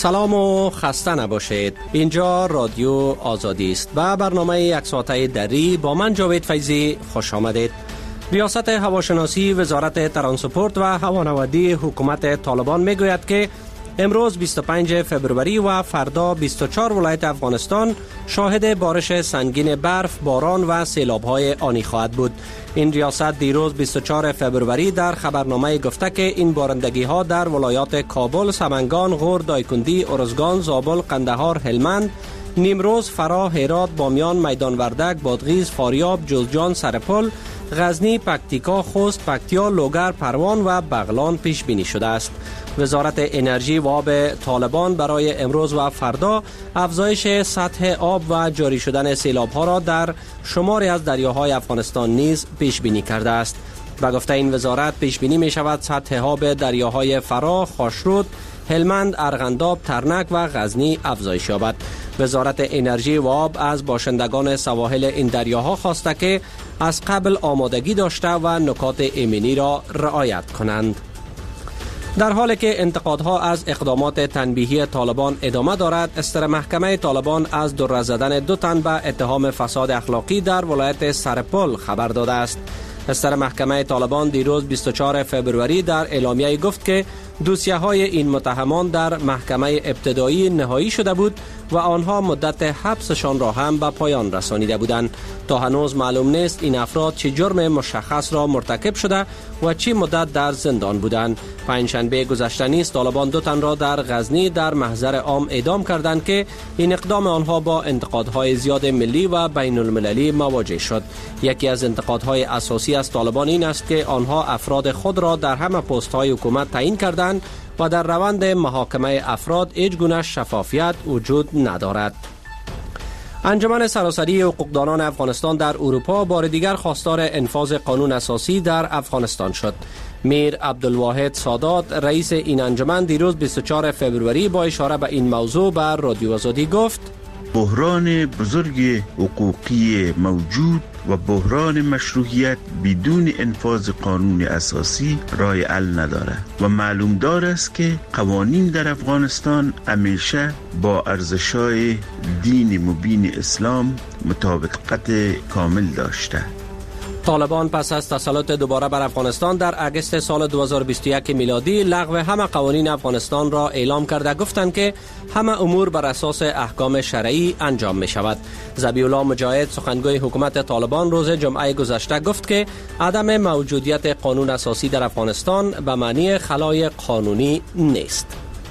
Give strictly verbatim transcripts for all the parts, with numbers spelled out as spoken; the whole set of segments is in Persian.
سلام و خسته نباشید. اینجا رادیو آزادی است و برنامه یک ساعته دری با من جاوید فیضی خوش آمدید. ریاست هواشناسی وزارت ترانسپورت و هوانوردی حکومت طالبان میگوید که امروز بیست و پنجم فوریه و فردا بیست و چهار ولایت افغانستان شاهد بارش سنگین برف، باران و سیلاب‌های آنی خواهد بود. این ریاست دیروز بیست و چهارم فوریه در خبرنامه گفته که این بارندگی‌ها در ولایات کابل، سمنگان، غور، دایکندی، ارزگان، زابل، قندهار، هلمند، نیمروز، فراه، هرات، بامیان، میدان وردک، بادغیس، فاریاب، جوزجان، سرپل، غزنی، پکتیکا، خوست، پکتیا، لوگر، پروان و بغلان پیش بینی شده است. وزارت انرژی و آب طالبان برای امروز و فردا افزایش سطح آب و جاری شدن سیلاب‌ها را در شماری از دریاهای افغانستان نیز پیش بینی کرده است. با گفته این وزارت پیش بینی می شود سطح آب دریاهای فراه، خاشرود، هلمند، ارغنداب، ترنک و غزنی افزایش یابد. وزارت انرژی و آب از باشندگان سواحل این دریاها خواسته که از قبل آمادگی داشته و نکات ایمنی را رعایت کنند. در حالی که انتقادها از اقدامات تنبیهی طالبان ادامه دارد، استر محکمه طالبان از دره زدن دو تن به اتهام فساد اخلاقی در ولایت سرپل خبر داده است. استر محکمه طالبان دیروز بیست و چهارم فوریه در اعلامیه گفت که دوسیه های این متهمان در محکمه ابتدایی نهایی شده بود و آنها مدت حبسشان را هم به پایان رسانیده بودند. تا هنوز معلوم نیست این افراد چه جرم مشخص را مرتکب شده و چه مدت در زندان بودند. پنجشنبه گذشته نیز طالبان دو تن را در غزنی در محضر عام اعدام کردند که این اقدام آنها با انتقادهای زیاد ملی و بین المللی مواجه شد. یکی از انتقادهای اساسی از طالبان این است که آنها افراد خود را در همه پست‌های حکومت تعیین کردند و در روند محاکمه افراد هیچ گونه شفافیت وجود ندارد. انجمن سراسری حقوقدانان افغانستان در اروپا بار دیگر خواستار انفاذ قانون اساسی در افغانستان شد. میر عبدالواحد سادات رئیس این انجمن دیروز بیست و چهارم فوریه با اشاره به این موضوع بر رادیو آزادی گفت: بحران بزرگ حقوقی موجود و بحران مشروعیت بدون انفاذ قانون اساسی راه حل ندارد و معلوم دار است که قوانین در افغانستان همیشه با ارزش‌های دین مبین اسلام مطابقت کامل داشته. طالبان پس از تسلط دوباره بر افغانستان در اگست سال دو هزار و بیست و یک میلادی لغو همه قوانین افغانستان را اعلام کرده گفتند که همه امور بر اساس احکام شرعی انجام می شود. ذبیح الله مجاهد سخنگوی حکومت طالبان روز جمعه گذشته گفت که عدم موجودیت قانون اساسی در افغانستان به معنی خلای قانونی نیست.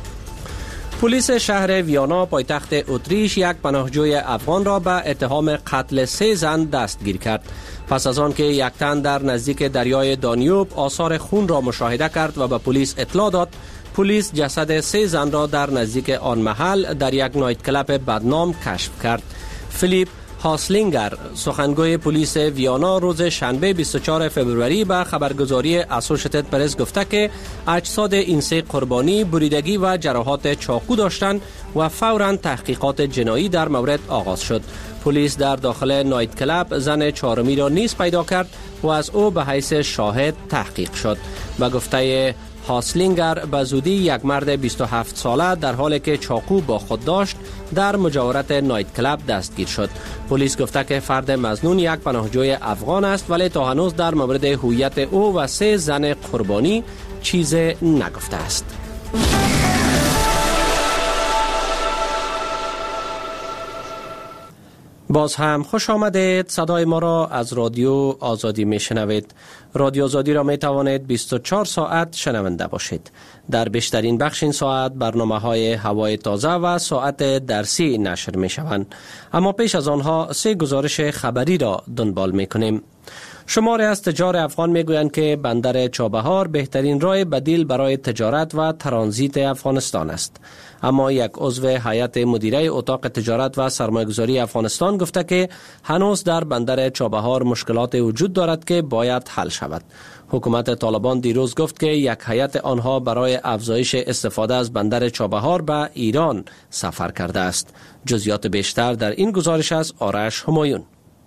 پلیس شهر ویانا پایتخت اتریش یک پناهجوی افغان را به اتهام قتل سه زن دستگیر کرد. پس از آن که یک تن در نزدیک دریای دانیوب آثار خون را مشاهده کرد و به پلیس اطلاع داد، پلیس جسد سه زن را در نزدیک آن محل در یک نایت کلاب بدنام کشف کرد. فیلیپ هاسلینگر سخنگوی پلیس ویانا روز شنبه بیست و چهارم فوریه به خبرگزاری اسوشیتد پرس گفته که اجساد این سه قربانی بریدگی و جراحات چاقو داشتند و فوراً تحقیقات جنایی در مورد آغاز شد. پلیس در داخل نایت کلاب زن چهارمی را نیز پیدا کرد و از او به حیث شاهد تحقیق شد. به گفته هاسلینگر به زودی یک مرد بیست و هفت ساله در حالی که چاقو با خود داشت در مجاورت نایت کلاب دستگیر شد. پلیس گفته که فرد مظنون یک پناهجوی افغان است ولی تا هنوز در مورد هویت او و سه زن قربانی چیز نگفته است. باز هم خوش آمدید. صدای ما را از رادیو آزادی می شنوید. رادیو آزادی را می توانید بیست و چهار ساعت شنونده باشید. در بیشترین بخش این ساعت برنامه های هوای تازه و ساعت درسی نشر می شوند. اما پیش از آنها سه گزارش خبری را دنبال می کنیم. شماری از تجار افغان می گویند که بندر چابهار بهترین راه بدیل برای تجارت و ترانزیت افغانستان است. اما یک عضو هیئت مدیره اتاق تجارت و سرمایه‌گذاری افغانستان گفته که هنوز در بندر چابهار مشکلات وجود دارد که باید حل شود. حکومت طالبان دیروز گفت که یک هیئت آنها برای افزایش استفاده از بندر چابهار به ایران سفر کرده است. جزئیات بیشتر در این گزارش از آرش همایون.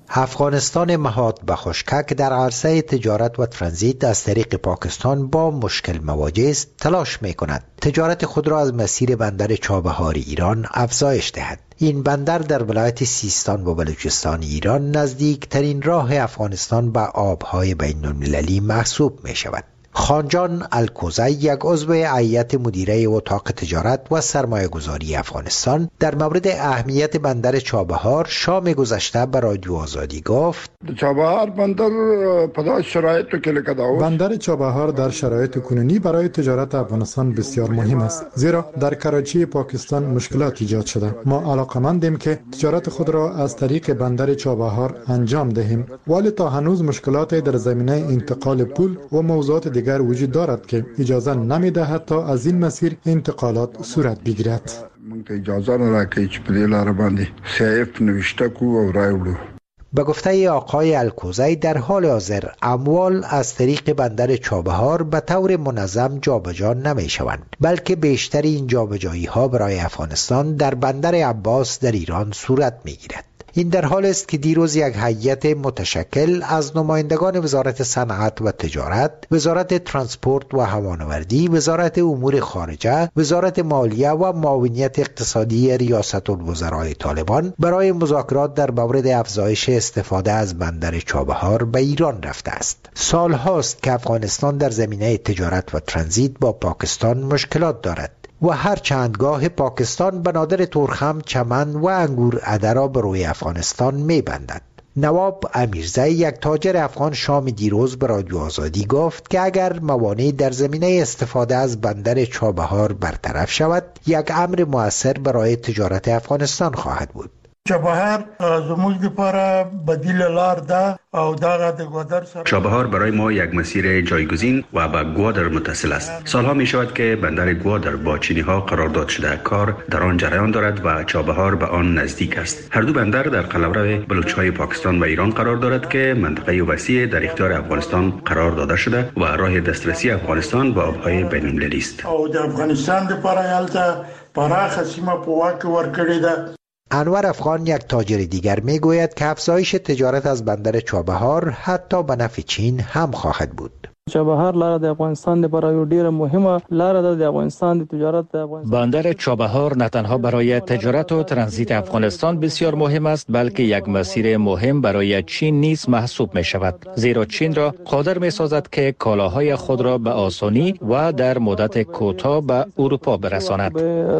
افغانستان مهاد به خشکک در عرصه تجارت و ترانزیت از طریق پاکستان با مشکل مواجه است، تلاش می کند تجارت خود را از مسیر بندر چابهار ایران افزایش دهد. این بندر در ولایت سیستان و بلوچستان ایران نزدیک ترین راه افغانستان به آبهای بین المللی محسوب می شود. خانجان الکوزی، یک عضو هیئت مدیره اتاق تجارت و سرمایه گذاری افغانستان، در مورد اهمیت بندر چابهار شام گذشته به رادیو آزادی گفت: چابهار بندر په شرایطو کې لکه دا بندر چابهار در شرایط کنونی برای تجارت افغانستان بسیار مهم است، زیرا در کراچی پاکستان مشکلات ایجاد شده. ما علاقمندیم که تجارت خود را از طریق بندر چابهار انجام دهیم، ولی تا هنوز مشکلات در زمینه انتقال پول و موضوعات دیگر وجود دارد که اجازه نمی‌دهد تا از این مسیر انتقالات صورت بگیرد. موږ ته اجازه نه راکوي چې په دې لار باندې سیف نوشته کو او راوړو. به گفته آقای الکوزی، در حال حاضر اموال از طریق بندر چابهار به طور منظم جابجا نمی شوند، بلکه بیشتر این جابجایی ها برای افغانستان در بندر عباس در ایران صورت می گیرد. این در حال است که دیروز یک هیئت متشکل از نمایندگان وزارت صنعت و تجارت، وزارت ترانسپورت و هوانوردی، وزارت امور خارجه، وزارت مالیه و معاونیت اقتصادی ریاست الوزرای طالبان برای مذاکرات در مورد افزایش استفاده از بندر چابهار به ایران رفته است. سال هاست که افغانستان در زمینه تجارت و ترانزیت با پاکستان مشکلات دارد و هر چندگاه پاکستان بنادر تورخم، چمن و انگور عده را به روی افغانستان می بندد. نواب امیرزی، یک تاجر افغان، شام دیروز به رادیو آزادی گفت که اگر موانع در زمینه استفاده از بندر چابهار برطرف شود، یک امر مؤثر برای تجارت افغانستان خواهد بود. چابهار زموږ لپاره بدیل لار ده او دغه د گوادر سره چابهار برای ما یک مسیر جایگزین و به گوادر متصل است. سالها می شود که بندر گوادر با چینی ها قرارداد شده، کار در آن جریان دارد و چابهار به آن نزدیک است. هر دو بندر در قلمرو بلوچ‌های پاکستان و ایران قرار دارد که منطقه وسیع در اختیار افغانستان قرار داده شده و راه دسترسی افغانستان به آبهای بین المللی است. او د افغانستان لپاره یالته پراخه سیمه په واک ورکړې ده. انور افغان، یک تاجر دیگر، می گوید که افزایش تجارت از بندر چابهار حتی به نفع چین هم خواهد بود. چابهار لاره د افغانستان لپاره یو ډیره مهمه لاره ده. د افغانستان د تجارت د افغانستان بندر چابهار نه تنها برای تجارت و ترانزیت افغانستان بسیار مهم است، بلکه یک مسیر مهم برای چین نیز محسوب می شود، زیرا چین را قادر می سازد که کالاهای خود را به آسانی و در مدت کوتاه به اروپا برساند.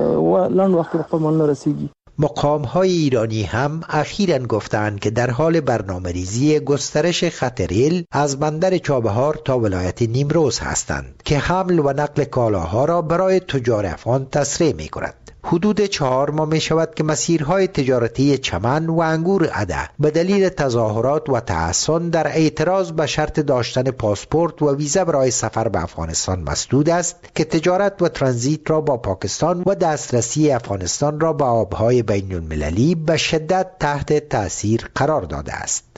و لنډ وخت په من رسیږي. مقام‌های ایرانی هم اخیراً گفتند که در حال برنامه‌ریزی گسترش خط ریل از بندر چابهار تا ولایت نیمروز هستند که حمل و نقل کالاها را برای تجار افغان تسریع می‌کند. حدود چهار ماه می شود که مسیرهای تجارتی چمن و انگور عده به دلیل تظاهرات و تحصن در اعتراض به شرط داشتن پاسپورت و ویزا برای سفر به افغانستان مسدود است که تجارت و ترانزیت را با پاکستان و دسترسی افغانستان را به آبهای بین المللی به شدت تحت تأثیر قرار داده است.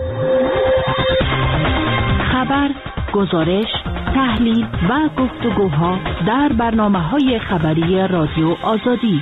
خبر، گزارش، تحلیل و گفتگوها در برنامه‌های خبری رادیو آزادی.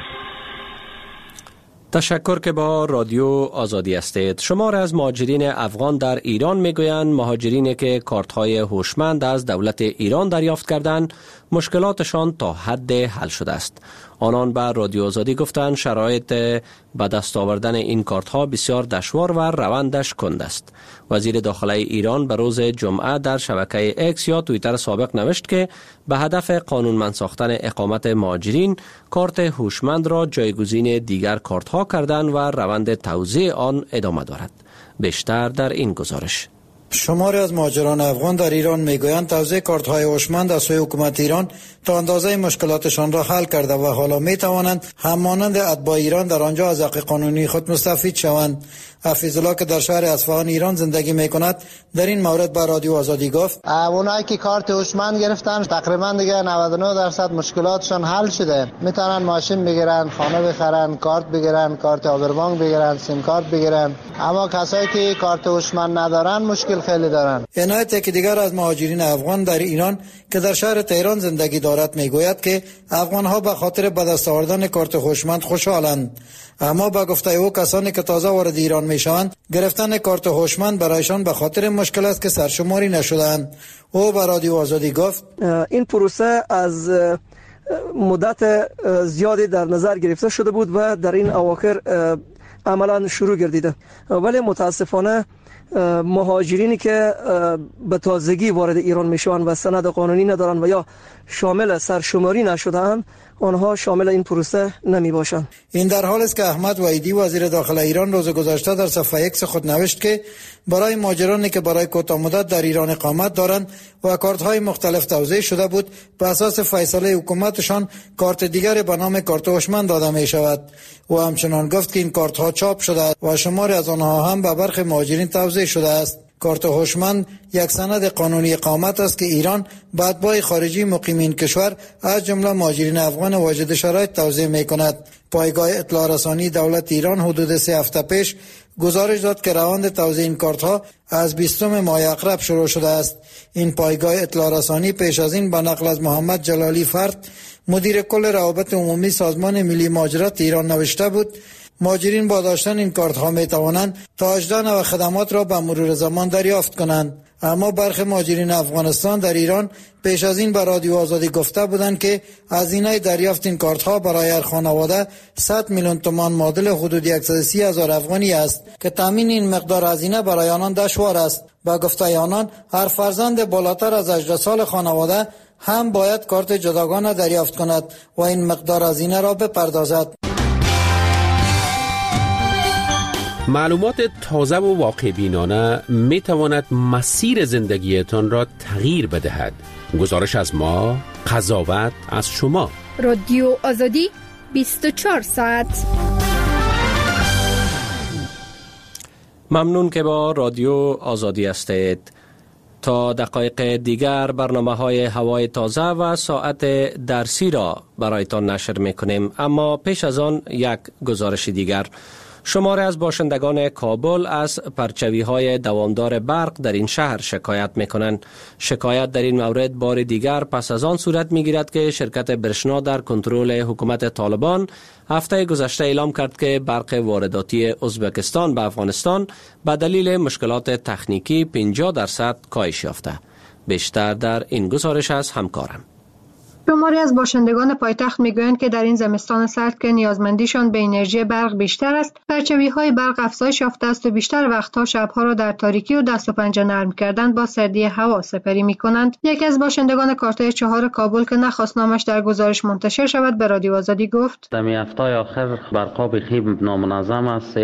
تشکر که با رادیو آزادی هستید. شمار از مهاجرین افغان در ایران میگویند مهاجرینی که کارت‌های هوشمند از دولت ایران دریافت کردند مشکلاتشان تا حد حل شده است. آنان به رادیو آزادی گفتند شرایط به دست آوردن این کارت‌ها بسیار دشوار و روندش کند است. وزیر داخله ایران به روز جمعه در شبکه اکس یا توییتر سابق نوشت که به هدف قانونمند ساختن اقامت مهاجرین کارت هوشمند را جایگزین دیگر کارت‌ها کردند و روند توزیع آن ادامه دارد. بیشتر در این گزارش. شماری از مهاجران افغان در ایران میگویند توزیع کارت‌های هوشمند از سوی حکومت ایران تا اندازه مشکلاتشان را حل کرده و حالا میتوانند همانند اتباع ایران در آنجا از حق قانونی خود مستفید شوند. حفیظ الله که در شهر اصفهان ایران زندگی میکند در این مورد با رادیو آزادی گفت اونایی که کارت هوشمند گرفتن تقریبا دیگه نود و نه درصد مشکلاتشان حل شده. میتونن ماشین بگیرن، خانه بخرن، کارت بگیرن، کارت آبربانک بگیرن، سیم کارت بگیرن. اما کسایی که کارت هوشمند ندارن مشکل خیلی دارن. عنایت که دیگر از مهاجرین افغان در ایران که در شهر تهران زندگی دارد میگوید که افغان‌ها به خاطر به دست آوردن کارت هوشمند خوشحالند، اما با گفته او کسانی که تازه وارد ایران می شوند گرفتن کارت هوشمند برایشان به خاطر مشکل است که سرشماری نشدند. او به رادیو آزادی گفت این پروسه از مدت زیادی در نظر گرفته شده بود و در این اواخر عملا شروع گردیده، ولی متاسفانه مهاجرینی که به تازگی وارد ایران میشوند و سند قانونی ندارند و یا شامل سرشماری نشده‌اند آنها شامل این پروسه نمی باشند. این در حال است که احمد وحیدی وزیر داخل ایران روز گذشته در صفحه ایکس خود نوشت که برای مهاجرانی که برای کوتاه مدت در ایران اقامت دارند و کارت‌های مختلف توزیع شده بود به اساس فیصله حکومتشان کارت دیگر به نام کارت هوشمند داده می شود. و همچنان گفت که این کارت‌ها چاپ شده است و شماری از آنها هم به برخی مهاجرین توزیع شده است. کارت هوشمند یک سند قانونی اقامت است که ایران به اتباع خارجی مقیمین کشور از جمله مهاجرین افغان واجد شرایط توزیع می کند. پایگاه اطلاع رسانی دولت ایران حدود سه هفته پیش گزارش داد که روند توزیع این کارت ها از بیستم ماه اقرب شروع شده است. این پایگاه اطلاع رسانی پیش از این به نقل از محمد جلالی فرد مدیر کل روابط عمومی سازمان ملی مهاجرت ایران نوشته بود مهاجرین با داشتن این کارت ها می توانند تا هجده نوع خدمات را به مرور زمان دریافت کنند. اما برخی مهاجرین افغانستان در ایران پیش از این به رادیو آزادی گفته بودند که هزینه دریافت این کارت ها برای هر خانواده صد میلیون تومان معادل حدود صد و سی هزار افغانی است که تامین این مقدار هزینه برای آنان دشوار است. با گفته آنان هر فرزند بالاتر از هجده سال خانواده هم باید کارت جداگانه دریافت کند و این مقدار هزینه را بپردازد. معلومات تازه و واقع بینانه می تواند مسیر زندگیتان را تغییر بدهد. گزارش از ما، قضاوت از شما. رادیو آزادی بیست و چهار ساعت. ممنون که با رادیو آزادی هستید. تا دقایق دیگر برنامه های هوای تازه و ساعت درسی را برایتان نشر می کنیم، اما پیش از آن یک گزارش دیگر. شماره از باشندگان کابل از پرچوی های دوامدار برق در این شهر شکایت می کنند. شکایت در این مورد بار دیگر پس از آن صورت می گیرد که شرکت برشنا در کنترل حکومت طالبان هفته گذشته اعلام کرد که برق وارداتی ازبکستان به افغانستان به دلیل مشکلات تکنیکی پنجاه درصد کاهش یافته. بیشتر در این گزارش از همکارم. شماری از باشندگان پایتخت میگویند که در این زمستان سرد که نیازمندیشان به انرژی برق بیشتر است، پرچوی‌های برق افزایش یافته است و بیشتر وقتها شبها را در تاریکی و دست و پنجه نرم کردن با سردی هوا سپری می‌کنند. یکی از باشندگان کارتای چهار کابل که نخواست نامش در گزارش منتشر شود به رادیو آزادی گفت: در هفته آخر برقا بخیب نامنظم است،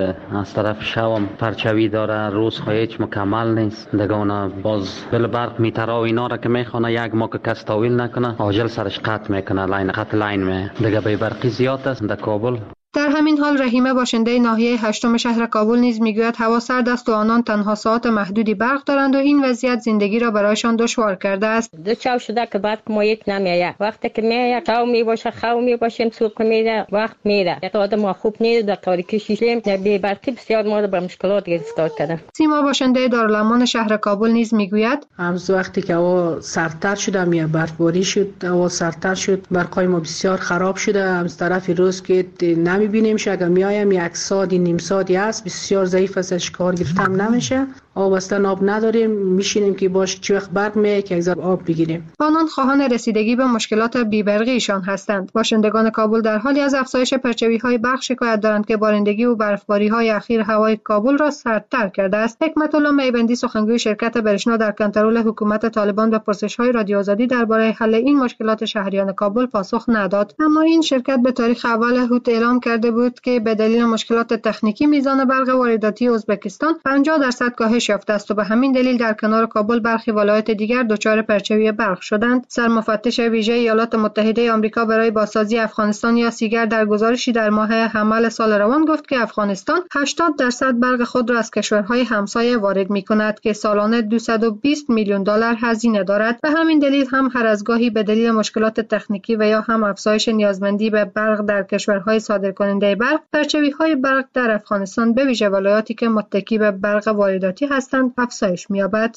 از طرف شوم پرچوی داره، روز هیچ مکمل نیست. دگونه باز بل برق میتره و اینا را که میخونه یک ما که کس تاویل نکنه عاجل سرش قطع میکنه، لاین خط لاین می دیگه به برقی زیاد است در کابل. در همین حال رحیمه باشنده ناحیه هشتم شهر کابل نیز میگوید هوا سرد است و آنان تنها ساعت محدودی برق دارند و این وضعیت زندگی را برایشان دشوار کرده است. دو چاو شده که برق ما یک نمیاد، وقتی که میاد چاو میباشه خو میباشیم سوق میره وقت میره. یک آدم خوب نیست در تاریکی شیشیم در بی برقی بسیار ما را به مشکلات گرفتار کرده. سیما باشنده دارالامان شهر کابل نیز میگوید امروز وقتی که هوا سردتر شده میاد برفباری شد، هوا سردتر شد، برقای ما بسیار خراب شده. از طرف روز که میبینیم اگر میایم یک ساعتی نیم ساعتی است بسیار ضعیف است، کار گرفتم نمیشه. آب اصلا آب نداریم، میشینیم که باش چه وقت برق میاد که یک ذره آب بگیریم. آنان خواهان رسیدگی به مشکلات بی‌برقیشان هستند. باشندگان کابل در حالی از افزایش پرچوی‌های برق شکایت دارند که بارندگی و برفباری‌های اخیر هوای کابل را سردتر کرده است. حکمت الله میبندی سخنگوی شرکت برشنا در کنترل حکومت طالبان به پرسش‌های رادیو آزادی درباره حل این مشکلات شهریان کابل پاسخ نداد، اما این شرکت به تاریخ اول هوت اعلام کرده بود که به دلیل مشکلات تکنیکی میزان برق وارداتی ازبکستان پنجاه درصد کاهش یافته است و به همین دلیل در کنار کابل برخی ولایات دیگر دچار پرچوی برق شدند. سرمفتش ویژه ایالات متحده آمریکا برای بازسازی افغانستان یا سیگر در گزارشی در ماه حمل سال روان گفت که افغانستان هشتاد درصد برق خود را از کشورهای همسایه وارد می‌کند که سالانه دویست و بیست میلیون دلار هزینه دارد. به همین دلیل هم هر از گاهی به دلیل مشکلات تکنیکی و یا هم افزایش نیازمندی به برق در کشورهای صادرکننده برق، پرچوی‌های برق در افغانستان به ویژه ولایاتی که متکی به برق وارداتی هستند افزایش می‌یابد.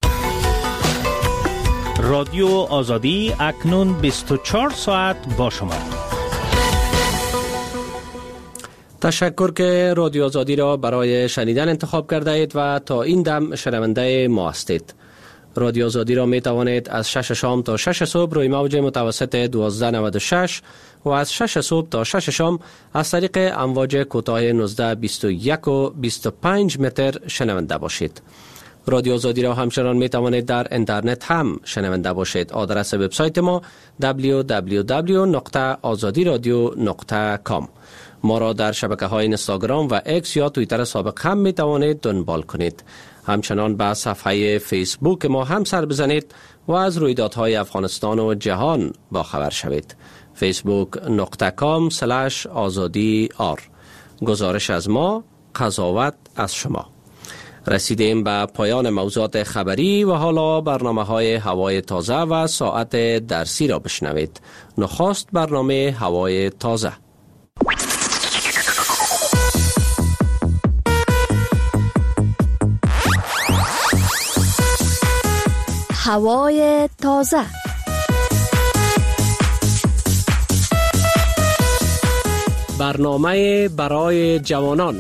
رادیو آزادی اکنون بیست و چهار ساعت با شما. تشکر که رادیو آزادی را برای شنیدن انتخاب کرده اید و تا این دم شنونده ما هستید. رادیو آزادی را می توانید از شش شام تا شش صبح روی موج متوسط دوازده نود و شش و از شش صبح تا شش شام از طریق امواج کوتاه نوزده بیست و یک و بیست و پنج متر شنونده باشید. رادیو آزادی را همچنان می توانید در اینترنت هم شنونده باشید. آدرس وبسایت ما دبلیو دبلیو دبلیو نقطه آزادی رادیو نقطه کام. ما را در شبکه های اینستاگرام و اکس یا توییتر سابق هم می توانید دنبال کنید. همچنان به صفحه فیسبوک ما هم سر بزنید و از رویدادهای افغانستان و جهان با خبر شوید. فیسبوک نقطه کام سلش آزادی آر. گزارش از ما، قضاوت از شما. رسیدیم به پایان موضوعات خبری و حالا برنامه های هوای تازه و ساعت درسی را بشنوید. نخست برنامه هوای تازه. هوای تازه. برنامه برای جوانان.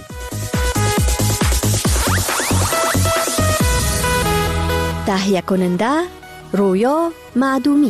تهیه کننده رویا معدومی.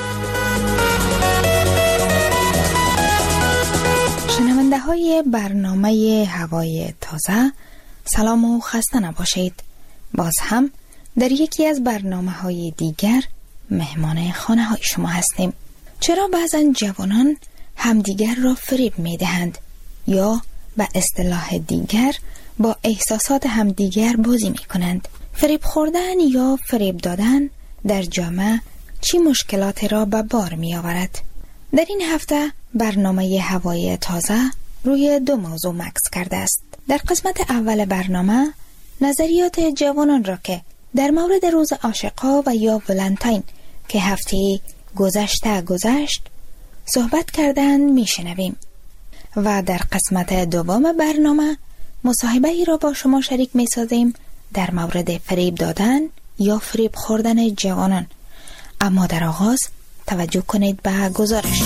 شنونده های برنامه هوای تازه، سلام و خسته نباشید. باز هم در یکی از برنامه های دیگر مهمان خانه های شما هستیم. چرا بعضا جوانان همدیگر را فریب می دهند یا به اصطلاح دیگر با احساسات همدیگر بازی می کنند؟ فریب خوردن یا فریب دادن در جامعه چی مشکلاتی را به بار می آورد؟ در این هفته برنامه هوای تازه روی دو موضوع مکس کرده است. در قسمت اول برنامه نظریات جوانان را که در مورد روز عاشقا و یا ولنتاین که هفته گذشته گذشت صحبت کردن می شنویم و در قسمت دوم برنامه مصاحبه ای را با شما شریک می سازیم در مورد فریب دادن یا فریب خوردن جوانان. اما در آغاز توجه کنید به گزارش.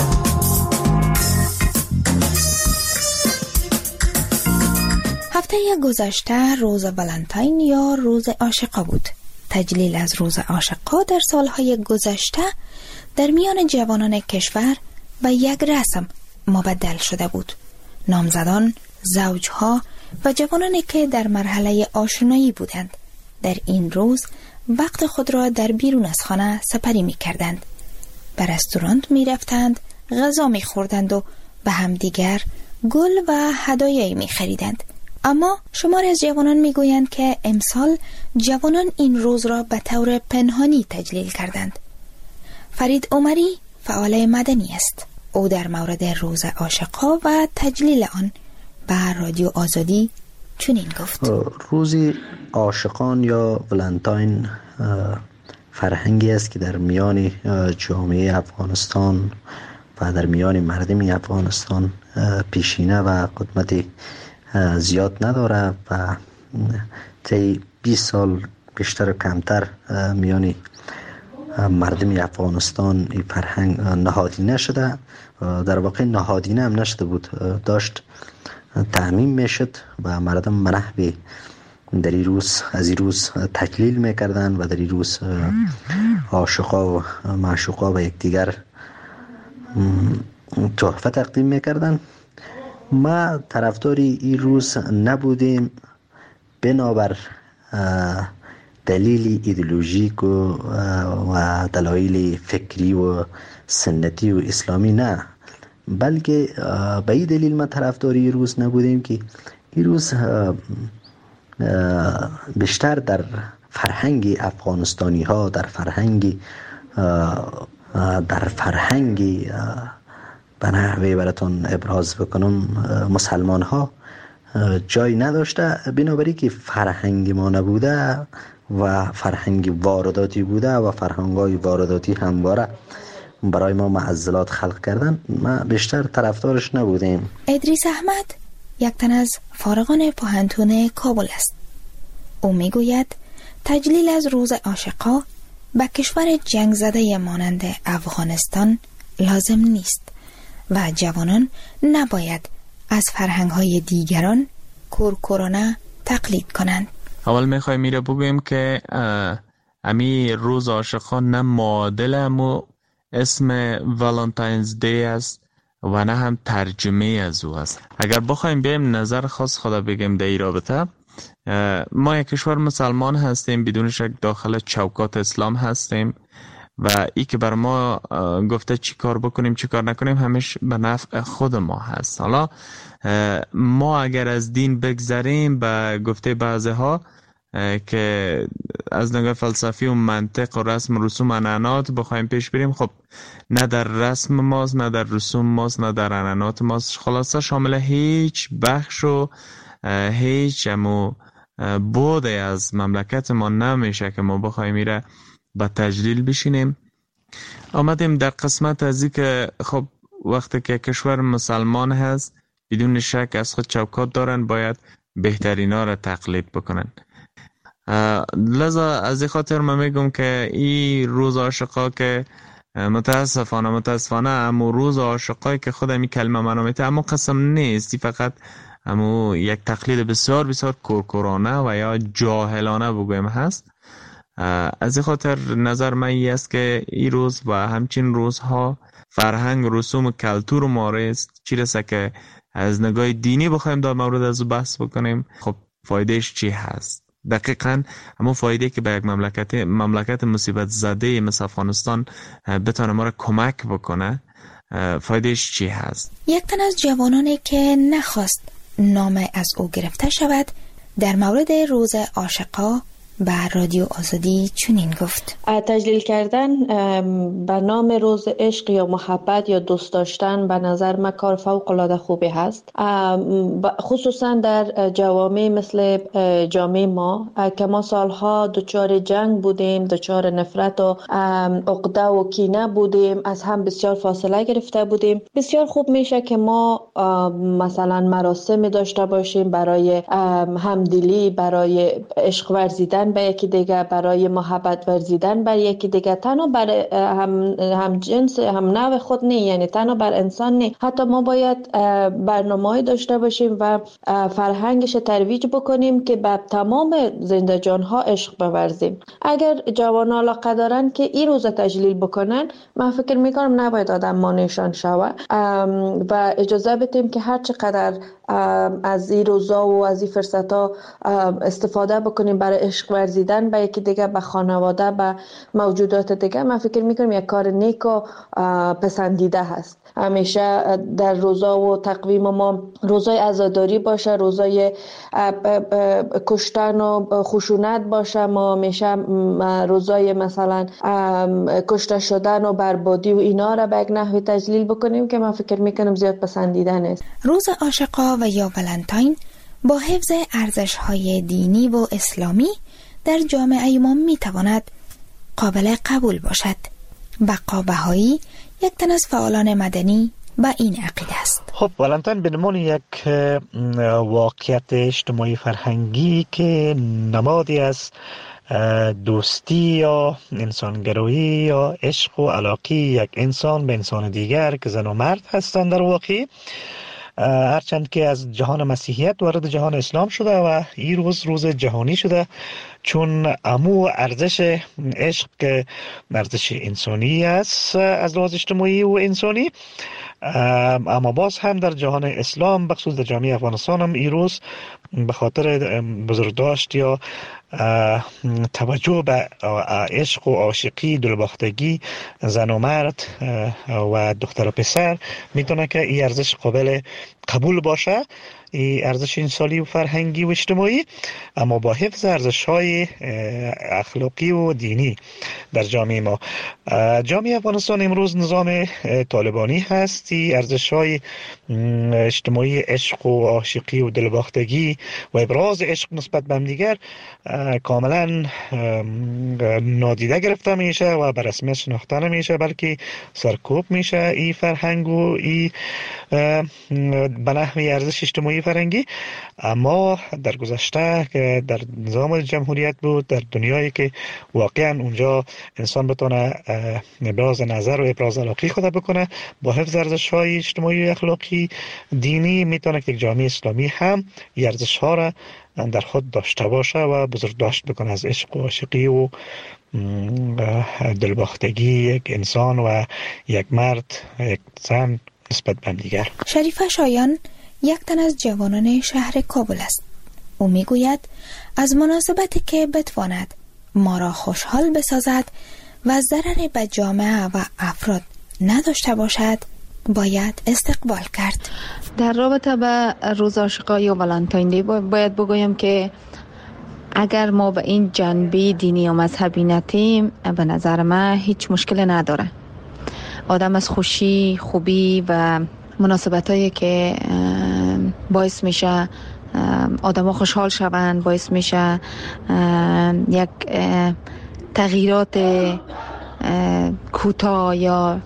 هفته گذشته روز ولنتاین یا روز عاشقا بود. تجلیل از روز عاشقا در سالهای گذشته در میان جوانان کشور به یک رسم مبدل شده بود. نامزدان، زوجها و جوانانی که در مرحله آشنایی بودند در این روز وقت خود را در بیرون از خانه سپری می کردند. به رستوران می رفتند، غذا می خوردند و به همدیگر گل و هدایایی می خریدند. اما شمار از جوانان می گویند که امسال جوانان این روز را به طور پنهانی تجلیل کردند. فرید عمری فعال مدنی است. او در مورد روز عاشقا و تجلیل آن به رادیو آزادی چنین گفت: روز عاشقان یا ولنتاین فرهنگی است که در میان جامعه افغانستان و در میان مردم افغانستان پیشینه و قدمت زیاد نداره و طی بیست سال بیشتر و کمتر میان مردم افغانستان این فرهنگ نهادینه شده. در واقع نهادینه هم نشده بود، داشت تعمیم میشد و مردم منحبه در این روز از این روز تجلیل میکردن و در این روز عاشقا و معشوقا و یکدیگر تحفه تقدیم میکردن. ما طرفداری این روز نبودیم بنابر دلیل ایدئولوژیک و, و دلایل فکری و سنتی و اسلامی نه، بلکه به این دلیل ما طرفداری روز نبودیم که این روز بیشتر در فرهنگ افغانستانی ها، در فرهنگ در فرهنگ به نحوه براتون ابراز بکنم مسلمان ها جای نداشته، بنابراین که فرهنگ ما نبوده و فرهنگ وارداتی بوده و فرهنگ های وارداتی همواره برای ما معضلات خلق کردن، ما بیشتر طرفدارش نبودیم. ادریس احمد یک تن از فارغان پوهنتون کابل است. او میگوید تجلیل از روز عاشقا به کشور جنگ زده مانند افغانستان لازم نیست و جوانان نباید از فرهنگ های دیگران کورکورانه تقلید کنند. اول میخوایم میره بگویم که امی روز عاشقان نه معادل امو اسم والنتاینز دی است و نه هم ترجمه از او است. اگر بخوایم بیم نظر خاص خدا بگیم در این رابطه، ما یک کشور مسلمان هستیم، بدون شک داخل چوکات اسلام هستیم و ای که بر ما گفته چی کار بکنیم چی کار نکنیم همیشه به نفع خود ما هست. حالا ما اگر از دین بگذریم به گفته بعضی ها که از نگاه فلسفی و منطق و رسم و رسوم عنعنات بخوایم پیش بریم، خب نه در رسم ماست نه در رسوم ماست نه در عنعنات ماست، خلاصه شامل هیچ بخش و هیچ امو بوده از مملکت ما نمیشه که ما بخوایم میره با تجلیل بشینیم. آمدیم در قسمت از این که خب وقتی که کشور مسلمان هست بدون شک از خود چوکات دارن، باید بهترین ها را تقلید بکنن. لذا از این خاطر من میگم که این روز عاشقا که متاسفانه متاسفانه امو روز عاشقایی که خود می کلمه منامیته اما قسم نیست، فقط امو یک تقلید بسیار بسیار کورکورانه و یا جاهلانه بگویم هست. از این خاطر نظر من این است که این روز و همچین روزها فرهنگ رسوم و کلتور ما است، چی رسه که از نگاه دینی بخوایم در مورد از بحث بکنیم، خب فایدهش چی هست؟ دقیقاً همون فایده که به یک مملکت مملکت مصیبت زده مثل افغانستان بتونه ما را کمک بکنه، فایدهش چی هست؟ یک تن از جوانانی که نخواست نام از او گرفته شود در مورد روز عاشقا به رادیو آزادی چنین گفت: تجلیل کردن به نام روز عشق یا محبت یا دوست داشتن به نظر من کار فوق العاده خوبی هست، خصوصا در جوامع مثل جامعه ما که ما سالها دچار جنگ بودیم، دچار نفرت و عقده و کینه بودیم، از هم بسیار فاصله گرفته بودیم. بسیار خوب میشه که ما مثلا مراسم داشته باشیم برای همدلی، برای عشق ورزیدن به یکی دیگه، برای محبت ورزیدن بر یکی دیگه، تنها بر هم, هم جنس هم نوع خود نه، یعنی تنها بر انسان نه، حتی ما باید برنامه‌ای داشته باشیم و فرهنگش ترویج بکنیم که به تمام زنده جان‌ها عشق بورزیم. اگر جوانان علاقه دارن که این روز تجلیل بکنن، من فکر میکنم نباید آدم مانعشان شوه و اجازه بدیم که هر چقدر از این روزا و از این فرصت‌ها استفاده بکنیم برای عشق ورزیدن به یکی دیگه، به خانواده، به موجودات دیگه. من فکر میکنم یک کار نیک و پسندیده هست. همیشه در روزا و تقویم ما روزای عزاداری باشه، روزای کشتن و خشونت باشه، ما همیشه روزای مثلا کشته شدن و بربادی و اینا را به یک نحوی تجلیل بکنیم که من فکر میکنم زیاد پسندیده نیست. روز عاشقا و یا ولنتاین با حفظ ارزش‌های دینی و اسلامی در جامعه ما میتواند قابل قبول باشد. بقا بهایی یک تن از فعالان مدنی با این عقیده است. خب ولنتاین به عنوان یک واقعیت اجتماعی فرهنگی که نمادی از دوستی یا انسانگرایی یا عشق و علاقه یک انسان به انسان دیگر که زن و مرد هستند در واقع، هرچند که از جهان مسیحیت وارد جهان اسلام شده و این روز روز جهانی شده، چون امو ارزش عشق که ارزش انسانی است از لحاظ اجتماعی و انسانی، اما باز هم در جهان اسلام بخصوص در جامعه افغانستان هم این روز به خاطر بزرگداشت یا توجه به عشق و عاشقی، دلباختگی زن و مرد و دختر و پسر میتونه که این ارزش قابل قبول باشه، این ارزش انسانی و فرهنگی و اجتماعی، اما با حفظ ارزش‌های اخلاقی و دینی در جامعه ما. جامعه افغانستان امروز نظام طالبانی هست، ارزش‌های اجتماعی عشق و عاشقی و دلباختگی و ابراز عشق نسبت به همدیگر کاملا نادیده گرفته میشه و به رسمیت شناخته نمیشه، بلکه سرکوب میشه این فرهنگ و این به نحوی ارزش اجتماعی فرهنگی. اما در گذشته که در نظام جمهوریت بود، در دنیایی که واقعا اونجا انسان بتونه ابراز نظر و ابراز علاقه خود بکنه با حفظ ارزش‌های اجتماعی و اخلاقی دینی، میتونه که یک جامعه اسلامی هم ارزش‌ها را در خود داشته باشه و بزرگداشت بکنه از عشق و عاشقی و دلباختگی یک انسان و یک مرد یک زن نسبت به دیگر. شریفه شایان یک تن از جوانان شهر کابل است. او میگوید از مناسبتی که بتواند ما را خوشحال بسازد و ضرری به جامعه و افراد نداشته باشد باید استقبال کرد. در رابطه با روز عاشقان یا ولنتاین دی باید بگویم که اگر ما به این جنبه دینی و مذهبی نتیم، به نظر من هیچ مشکل نداره. آدم از خوشی، خوبی و مناسبتایی که باعث میشه آدم ها خوشحال شوند، باعث میشه یک تغییرات کوتاه یا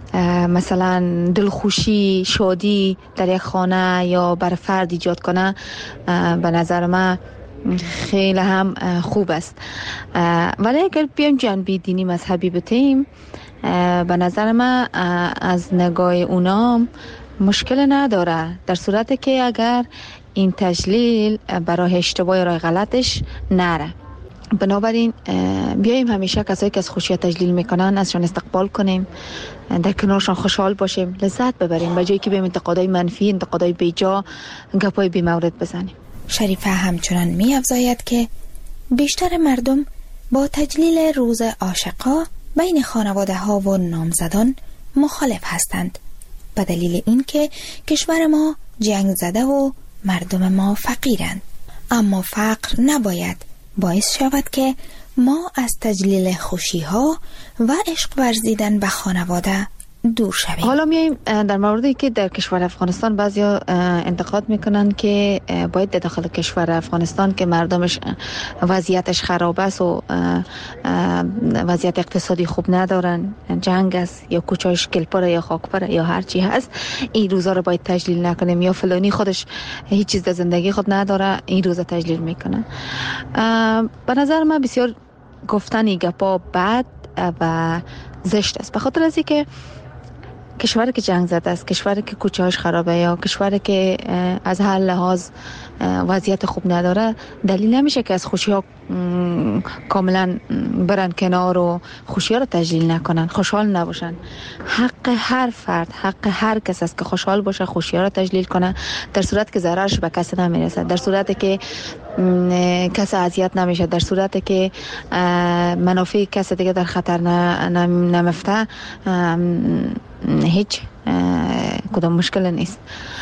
مثلا دلخوشی، شادی در یک خانه یا بر فرد ایجاد کنه، به نظر من خیلی هم خوب است. ولی اگر بیایم جنبه دینی مذهبی بتیم، به نظر من از نگاه اونا مشکل نداره، در صورتی که اگر این تجلیل برای اشتباه راه غلطش نره. بنابراین بیاییم همیشه کسایی که از خوشی تجلیل میکنن ازشان استقبال کنیم، در کنارشان خوشحال باشیم، لذت ببریم، به جایی که بیم انتقادای منفی، انتقادای بیجا، گپای بی مورد بزنیم. شریفه همچنان می افزاید که بیشتر مردم با تجلیل روز عاشقا بین خانواده ها و نامزدان مخالف هستند، به دلیل اینکه کشور ما جنگ زده و مردم ما فقیرند. اما فقر نباید باعث شود که ما از تجلیل خوشی ها و عشق ورزیدن به خانواده دور شویم. حالا میایم در موردی که در کشور افغانستان بعضیا انتقاد میکنن که باید در داخل کشور افغانستان که مردمش وضعیتش خراب است و وضعیت اقتصادی خوب ندارن، جنگ است یا کوچه‌اش گلپره یا خاکپره یا هر چی هست، این روزا رو باید تجلیل نکنیم، یا فلانی خودش هیچ چیز در زندگی خود نداره این روزا تجلیل میکنن. به نظر من بسیار گفتن گپا بد و زشت است، به خاطر از اینکه کشوری که جنگ زده است، کشوری که کوچه‌اش خرابه یا کشوری که از هر لحاظ وضعیت خوب نداره، دلیل نمیشه که از خوشی ها کاملا برن کنار و خوشی ها رو تجلیل نکنن، خوشحال نباشن. حق هر فرد، حق هر کس است که خوشحال باشه، خوشی ها رو تجلیل کنه، در صورت که ضررش به کسی نمیرسه، در صورتی که کسی اذیت نمیشه، در صورتی که منافع کسی دیگه در خطر نمفته، هیچ کدام مشکل نیست.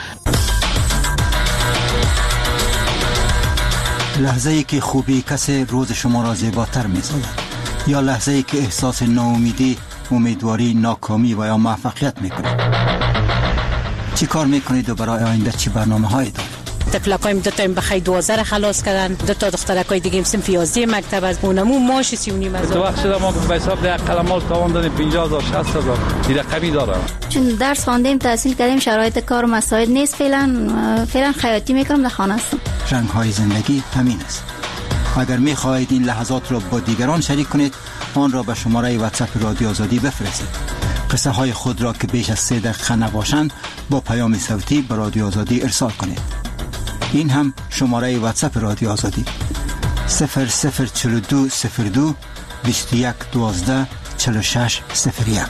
لحظه ای که خوبی کسی روز شما را زیباتر می سازد، یا لحظه ای که احساس ناامیدی، امیدواری، ناکامی و یا موفقیت می کنید. چی کار می کنید و برای آینده چی برنامه هایی دارید؟ تفلقایم دو تایم بخی دوازده خلاص کردن، دو تا دخترکای دیگه صنف یازده مکتب از اونمو ماش سی و نیم هزار. تو وقت شده ما به حساب ده قلمات تاوان دادیم پنجاه هزار شصت هزار این رقمی داره. چون درس خواندیم، تحصیل کردیم، شرایط کار و مساعد نیست، فعلا فعلا خیاطی میکنم، در خانه هستم. رنگ های زندگی همین است. اگر می خواهید این لحظات را با دیگران شریک کنید، آن را به شماره واتساپ رادیو آزادی بفرستید. قصه های خود را که بیش از سه دقیقه نباشند با پیام صوتی به رادیو آزادی ارسال کنید. این هم شماره واتساپ رادیو آزادی صفر صفر چهل و دو صفر دو بیست و یک دوازده چهل و شش صفر یک.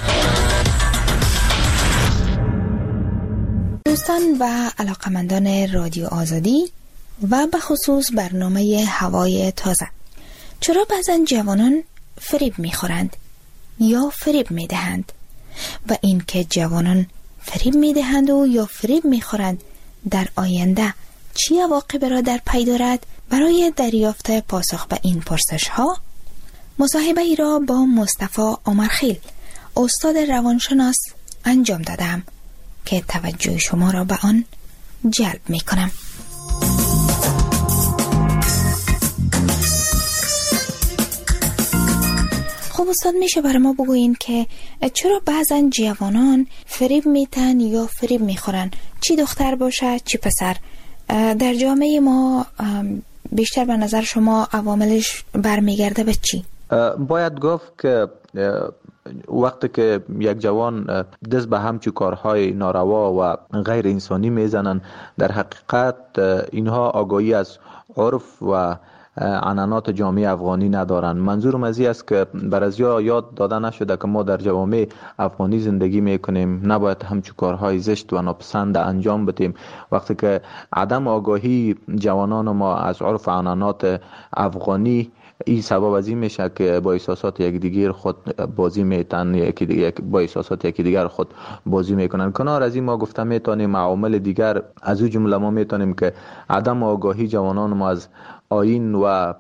دوستان و علاقمندان رادیو آزادی و به خصوص برنامه هوای تازه، چرا بعضن جوانان فریب میخورند یا فریب میدهند و این که جوانان فریب میدهند و یا فریب میخورند در آینده چی عواقبی را در پی دارد؟ برای دریافت پاسخ به این پرسش ها مصاحبه ای را با مصطفی عمرخیل، استاد روانشناس، انجام دادم که توجه شما را به آن جلب می کنم. خب استاد، میشه برای ما بگوین که چرا بعضن جوانان فریب میتن یا فریب میخورن؟ چی دختر باشه چی پسر. در جامعه ما بیشتر به نظر شما عواملش برمیگرده به چی؟ باید گفت که وقتی که یک جوان دست به همچو کارهای ناروا و غیر انسانی میزنن، در حقیقت اینها آگاهی از عرف و عنعنات جامعه افغانی ندارن. منظورم از این است که برازیا یاد داده نشده که ما در جوامع افغانی زندگی میکنیم، نباید همچو کارهای زشت و ناپسند انجام بدیم. وقتی که عدم آگاهی جوانان ما از عرف و عنعنات افغانی، این سبب از این میشه که با احساسات یک دیگر خود بازی میتن، یکی دیگر با احساسات یکی دیگر خود بازی میکنن. کنار از این ما گفته میتونیم عوامل دیگر از او جمله ما میتونیم که عدم آگاهی جوانان ما از آیین و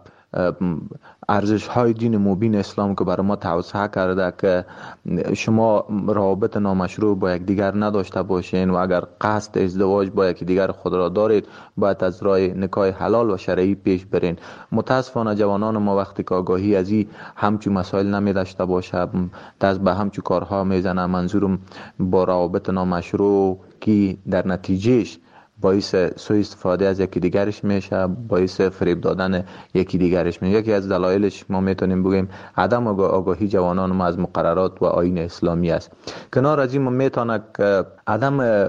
ارزش های دین مبین اسلام که برای ما توسعه کرده که شما روابط نامشروع با یک دیگر نداشته باشین و اگر قصد ازدواج با یک دیگر خود را دارید باید از راه نکاح حلال و شرعی پیش برین. متاسفانه جوانان ما وقتی که آگاهی از این همچو مسائل نمی داشته باشه دست به همچو کارها میزنه. منظورم با روابط نامشروع که در نتیجهش باعث سوء استفاده از یکی دیگرش میشه، باعث فریب دادن یکی دیگرش میشه. یکی از دلایلش ما میتونیم بگیم عدم آگاهی جوانان ما از مقررات و آیین اسلامی است. کنار از این ما میتونه که عدم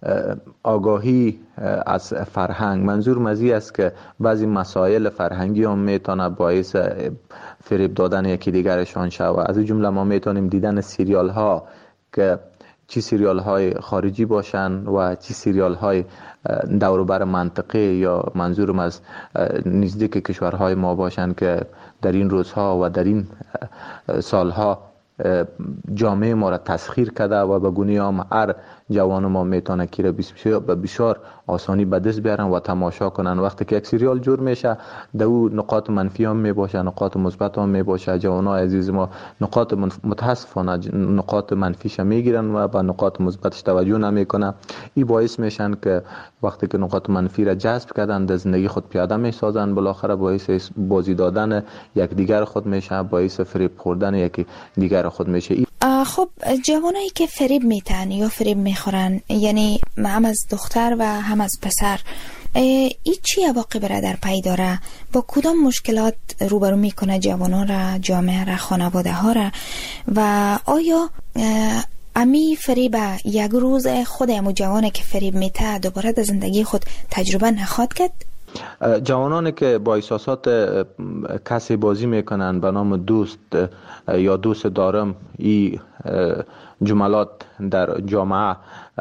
آگاهی از فرهنگ، منظور مزی است که بعضی مسائل فرهنگی هم میتونه باعث فریب دادن یکی دیگرشان شود. از این جمله ما میتونیم دیدن سریال ها که چی سریال های خارجی باشن و چی سریال های دوروبر منطقه یا منظورم از نزدیک کشورهای ما باشن که در این روزها و در این سالها جامعه ما را تسخیر کرده و به گونه هم هر جوان ما میتونه که را به بسیار آسانی به دست بیارن و تماشا کنن. وقتی که یک سریال جور میشه در او نقاط منفی هم میباشه، نقاط مثبت هم میباشه. جوانای عزیز ما نقاط متاسفانه نقاط منفیش میگیرن و به نقاط مثبتش توجه نمیکنن. این باعث میشن که وقتی که نقاط منفی را جذب کردن در زندگی خود پیاده میسازن، بالاخره باعث بازی دادن یک دیگر خود میشه، باعث فریب خوردن یک دیگر خود میشه. خب جوانایی که فریب میتن یا فریب میخورن، یعنی هم از دختر و هم از پسر، ای چی عواقب را در پی داره؟ با کدام مشکلات روبرو میکنه جوانان را، جامعه را، خانواده ها را؟ و آیا امی فریب یک روز خود امو جوانه که فریب میته دوباره در زندگی خود تجربه نخواد کرد؟ جوانانی که با احساسات کسی بازی میکنن به نام دوست یا دوست دارم، این جملات در جامعه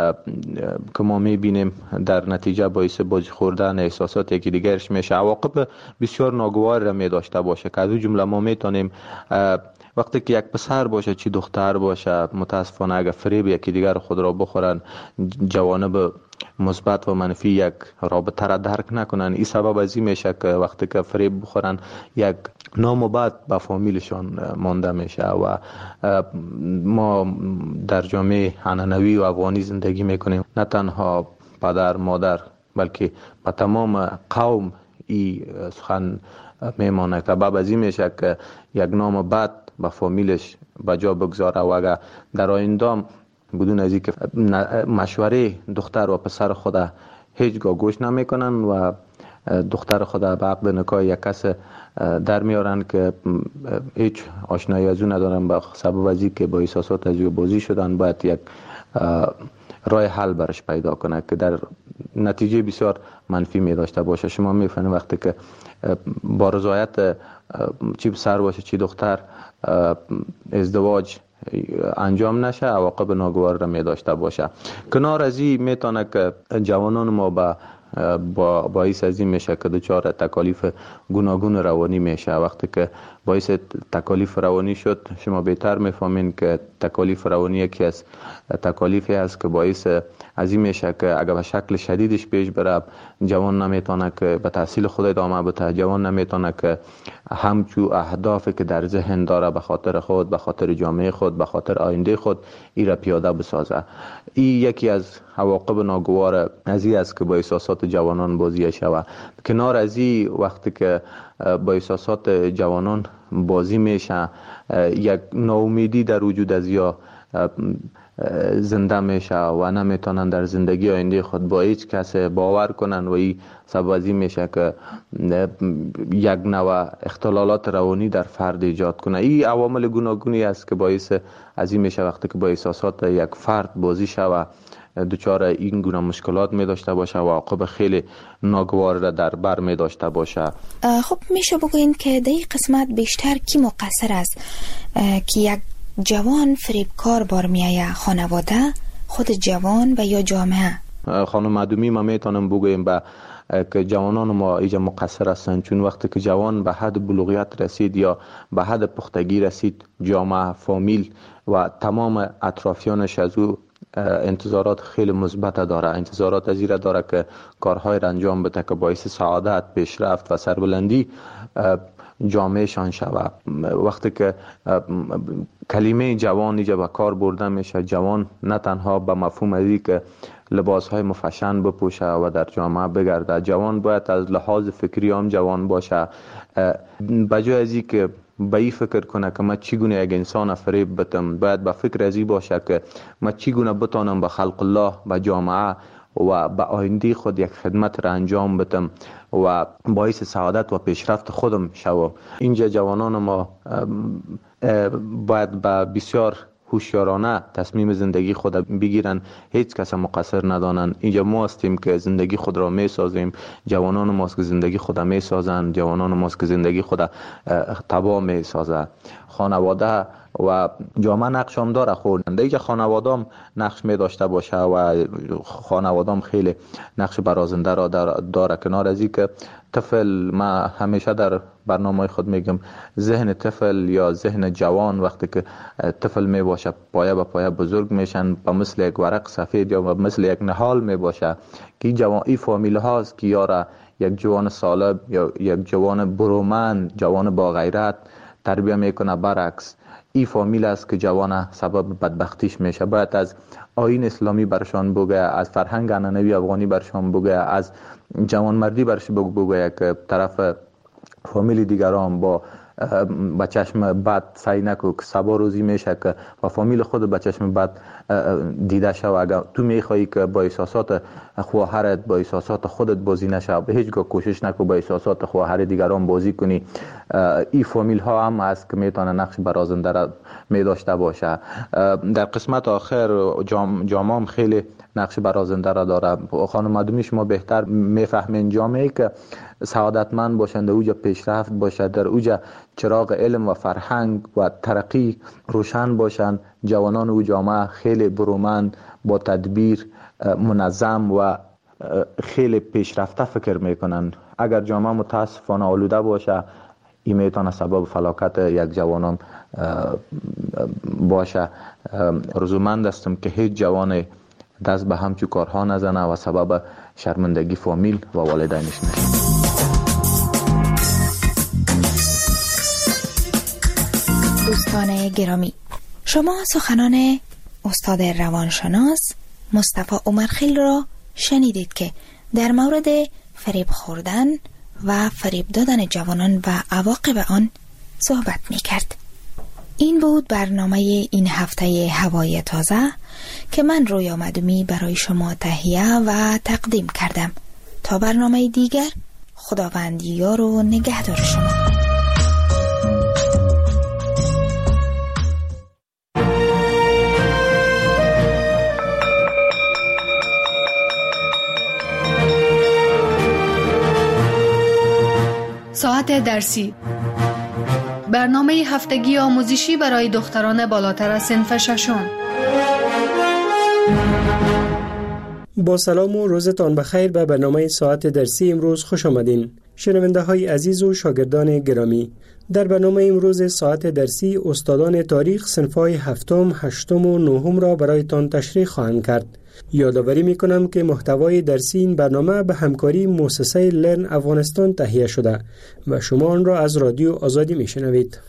که ما میبینیم در نتیجه باعث بازی خوردن احساسات یکی دیگرش میشه، عواقب بسیار ناگوار را میداشته باشه که از اون جمله ما میتونیم وقتی که یک پسر باشه چی دختر باشه، متاسفانه اگر فریب یکی دیگر خود را بخورن، جوانب مثبت و منفی یک رابطه را درک نکنن، این سبب از این میشه که وقتی که فریب بخورن یک نام و بد به فامیلشان مانده میشه. و ما در جامعه عنعنوی و افغانی زندگی میکنیم، نه تنها پدر مادر بلکه به تمام قوم این سخن میمانه. سبب از این میشه که یک نام بد به فامیلش بجا بگذاره و اگر در آینده بدون از اینکه مشوره دختر و پسر خود هیچگاه گوش نمیکنن و دختر خود به عقد نکاح یک کس در میارن که هیچ آشنایی از اون ندارن، به سبب از اینکه با احساسات از بازی شدن، باید یک راه حل برش پیدا کنه که در نتیجه بسیار منفی می داشته باشه. شما میفهمید وقتی که با رضایت چی پسر باشه چی دختر ازدواج انجام نشه، عواقب ناگوار را می داشته باشه. کنار از این میتونه که جوانان ما با با باعث از این میشه که دچار تکالیف گوناگون روانی میشه. وقتی که باعث تکالیف روانی شد، شما بهتر میفهمین که تکالیف روانی یکی از تکالیفی است که باعث از این میشه که اگر به شکل شدیدش پیش بره، جوان نمیتونه که به تحصیل خود ادامه بده، جوان نمیتونه که همچو اهدافی که در ذهن داره به خاطر خود، به خاطر جامعه خود، به خاطر آینده خود ای را پیاده بسازه. این یکی از عواقب ناگوار از این است که با احساسات جوانان بازی شود. کنار از این وقتی که با احساسات جوانان بازی میشه، یک ناامیدی در وجود از یا زنده میشه و نمیتونن در زندگی آینده خود با هیچ کس باور کنن و این سبب از این میشه که یک نوع اختلالات روانی در فرد ایجاد کنه. این عوامل گوناگونی است که باعث از این میشه وقتی که با احساسات یک فرد بازی شوه دچار این گونه مشکلات می داشته باشه و عواقب خیلی ناگوار را در بر می داشته باشه. خب میشه بگوین که در این قسمت بیشتر کی مقصر است که یک جوان فریبکار بار میایه؟ خانواده، خود جوان و یا جامعه؟ خانم معدومی ما میتونم بگویم به که جوانان ما اینجا مقصر هستند، چون وقتی که جوان به حد بلوغیت رسید یا به حد پختگی رسید، جامعه، فامیل و تمام اطرافیانش از او انتظارات خیلی مثبت داره. انتظارات از این داره که کارهای را انجام بده که باعث سعادت، پیشرفت و سربلندی جامعه شان شود. وقتی که کلمه جوان اینجا به کار برده میشه، جوان نه تنها به مفهوم ازی که لباس های مفشن بپوشه و در جامعه بگرده، جوان باید از لحاظ فکری هم جوان باشه. بجای ازی که به این فکر کنه که من چگونه یک انسان فریب بتم، باید به فکر ازی باشه که من چگونه بتانم به خلق الله، به جامعه و به آینده خود یک خدمت را انجام بدم و باعث سعادت و پیشرفت خودم شوم. اینجا جوانان ما باید به بسیار هوشیارانه تصمیم زندگی خود بگیرن، هیچ کس مقصر ندانن. اینجا ما هستیم که زندگی خود را می سازیم، جوانان ماست که زندگی خود می سازن، جوانان ماست که زندگی خود تباه می سازه. خانواده و جامعه نقش هم داره. خود دیگه خانواده هم نقش می داشته باشه و خانواده هم خیلی نقش برازنده را داره. کنار از این که طفل، ما همیشه در برنامه خود میگم ذهن طفل یا ذهن جوان وقتی که طفل می باشه پایه به پایه بزرگ میشن، به مثل یک ورق سفید یا مثل یک نهال می باشه که جوان ای فامیل هاست که یاره یک جوان سالم یا یک جوان برومند، جوان با غیرت تربیه میکنه. برعکس ای فامیل است که جوان سبب بدبختیش میشه. باید از آیین اسلامی برشان بگه، از فرهنگ عنعنوی افغانی برشان بگه، از جوان مردی برش بگه که طرف فامیل دیگران با با چشم بد سعی نکو که سبا روزی میشه که با فامیل خود با چشم بد دیده شو. اگر تو میخوایی که با احساسات خواهرت، با احساسات خودت بازی نشه، به هیچ گاه کوشش نکو با احساسات خواهر دیگران بازی کنی. این فامیل ها هم است که میتونه نقش برازنده را می داشته باشه. در قسمت آخر جام جامعه خیلی نقش برازنده را داره. خانم معدومی شما بهتر میفهمین جامعه که سعادتمند باشند، در اوجا پیشرفت باشد، در اوجا چراغ علم و فرهنگ و ترقی روشن باشند، جوانان او جامعه خیلی برومند، با تدبیر، منظم و خیلی پیشرفته فکر میکنن. اگر جامعه متاسفانه آلوده باشه، این میتونه سبب فلاکت یک جوانان باشه. رضامند هستم که هیچ جوان دست به همچو کارها نزنه و سبب شرمندگی فامیل و والدینش نشه. دوستان گرامی، شما سخنان استاد روانشناس مصطفی عمرخیل را شنیدید که در مورد فریب خوردن و فریب دادن جوانان و عواقب آن صحبت می کرد. این بود برنامه این هفته هوای تازه که من رویا مدومی برای شما تهیه و تقدیم کردم. تا برنامه دیگر، خداوند یار و نگهدار شما. ساعت درسی، برنامه هفتگی آموزشی برای دختران بالاتر از صنف ششم. با سلام و روزتان بخیر به برنامه ساعت درسی امروز خوش آمدین. شنونده های عزیز و شاگردان گرامی، در برنامه امروز ساعت درسی استادان تاریخ صنف‌های هفتم، هشتم و نهم را برایتان تشریح خواهند کرد. یادآوری می‌کنم که محتوای درسی این برنامه به همکاری مؤسسه لرن افغانستان تهیه شده و شما آن را از رادیو آزادی می‌شنوید.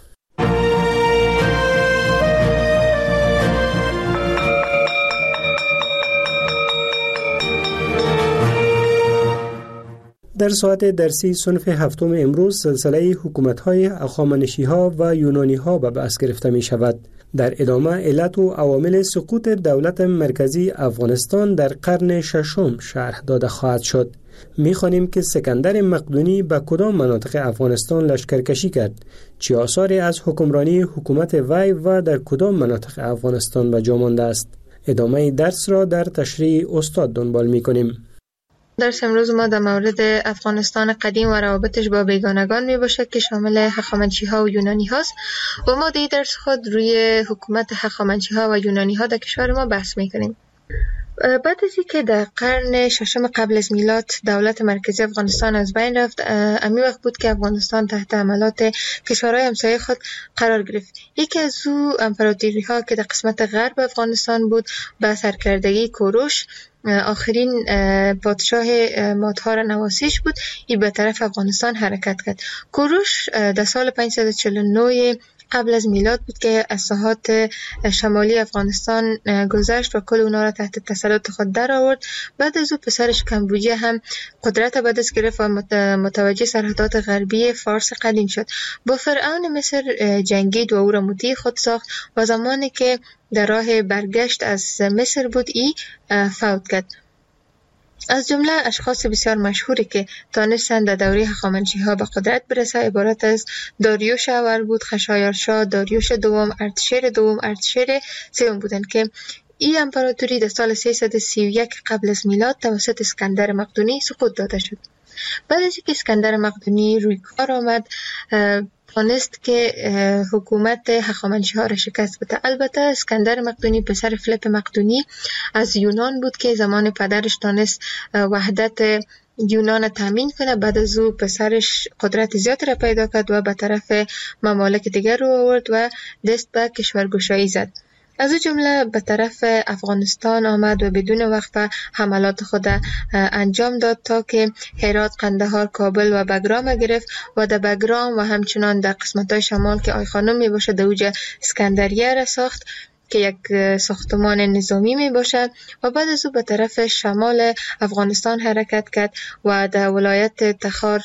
در ساعت درسی صنف هفتم امروز سلسله حکومت‌های هخامنشی‌ها و یونانی‌ها به بحث گرفته می‌شود. در ادامه علت و عوامل سقوط دولت مرکزی افغانستان در قرن ششم شرح داده خواهد شد. می‌خوانیم که اسکندر مقدونی به کدام مناطق افغانستان لشکرکشی کرد، چه آثاری از حکمرانی حکومت وی و در کدام مناطق افغانستان به جا مانده است. ادامه درس را در تشریح استاد دنبال می‌کنیم. درس امروز ما در مورد افغانستان قدیم و روابطش با بیگانگان می باشد که شامل هخامنشی ها و یونانی هاست و ما در درس خود روی حکومت هخامنشی ها و یونانی ها در کشور ما بحث می کنیم. بعد از اینکه در قرن ششم قبل از میلاد دولت مرکزی افغانستان از بین رفت، امی وقت بود که افغانستان تحت حملات کشورهای همسایه خود قرار گرفت. یکی از او امپراتوری ها که در قسمت غرب افغانستان بود به سرکردگی کوروش آخرین پادشاه مادها را نواسیش بود، این به طرف افغانستان حرکت کرد. کوروش در سال پانصد و چهل و نه قبل از میلاد بود که از ساحات شمالی افغانستان گذشت و کل اونا را تحت تسلط خود در آورد. بعد از او پسرش کمبوجیه هم قدرت به دست گرفت و متوجه سرحدات غربی فارس قدیم شد. با فرعون مصر جنگید و او را مطیع خود ساخت و زمانی که در راه برگشت از مصر بود ای فوت کرد. از جمله اشخاص بسیار مشهوری که تانستند در دوره هخامنشی‌ها به قدرت برسه عبارت از داریوش اول بود، خشایارشا، داریوش دوم، ارتشیر دوم، ارتشیر سوم بودند که این امپراتوری در سال سیصد و سی و یک قبل از میلاد توسط اسکندر مقدونی سقوط داده شد. بعد از اینکه اسکندر مقدونی روی کار آمد، توانست که حکومت هخامنشی‌ها را شکست بده. البته اسکندر مقدونی پسر فلیپ مقدونی از یونان بود که زمان پدرش تانست وحدت یونان تامین کنه. بعد از او پسرش قدرت زیاد را پیدا کرد و به طرف ممالک دیگر رو آورد و دست به کشورگشایی زد. از او جمله به طرف افغانستان آمد و بدون وقفه حملات خود انجام داد تا که هرات، قندهار، کابل و بگرام گرفت و در بگرام و همچنان در قسمت‌های شمال که آی خانم می باشه در اوج اسکندریه را ساخت که یک ساختمان نظامی می باشد و بعد از او به طرف شمال افغانستان حرکت کرد و در ولایت تخار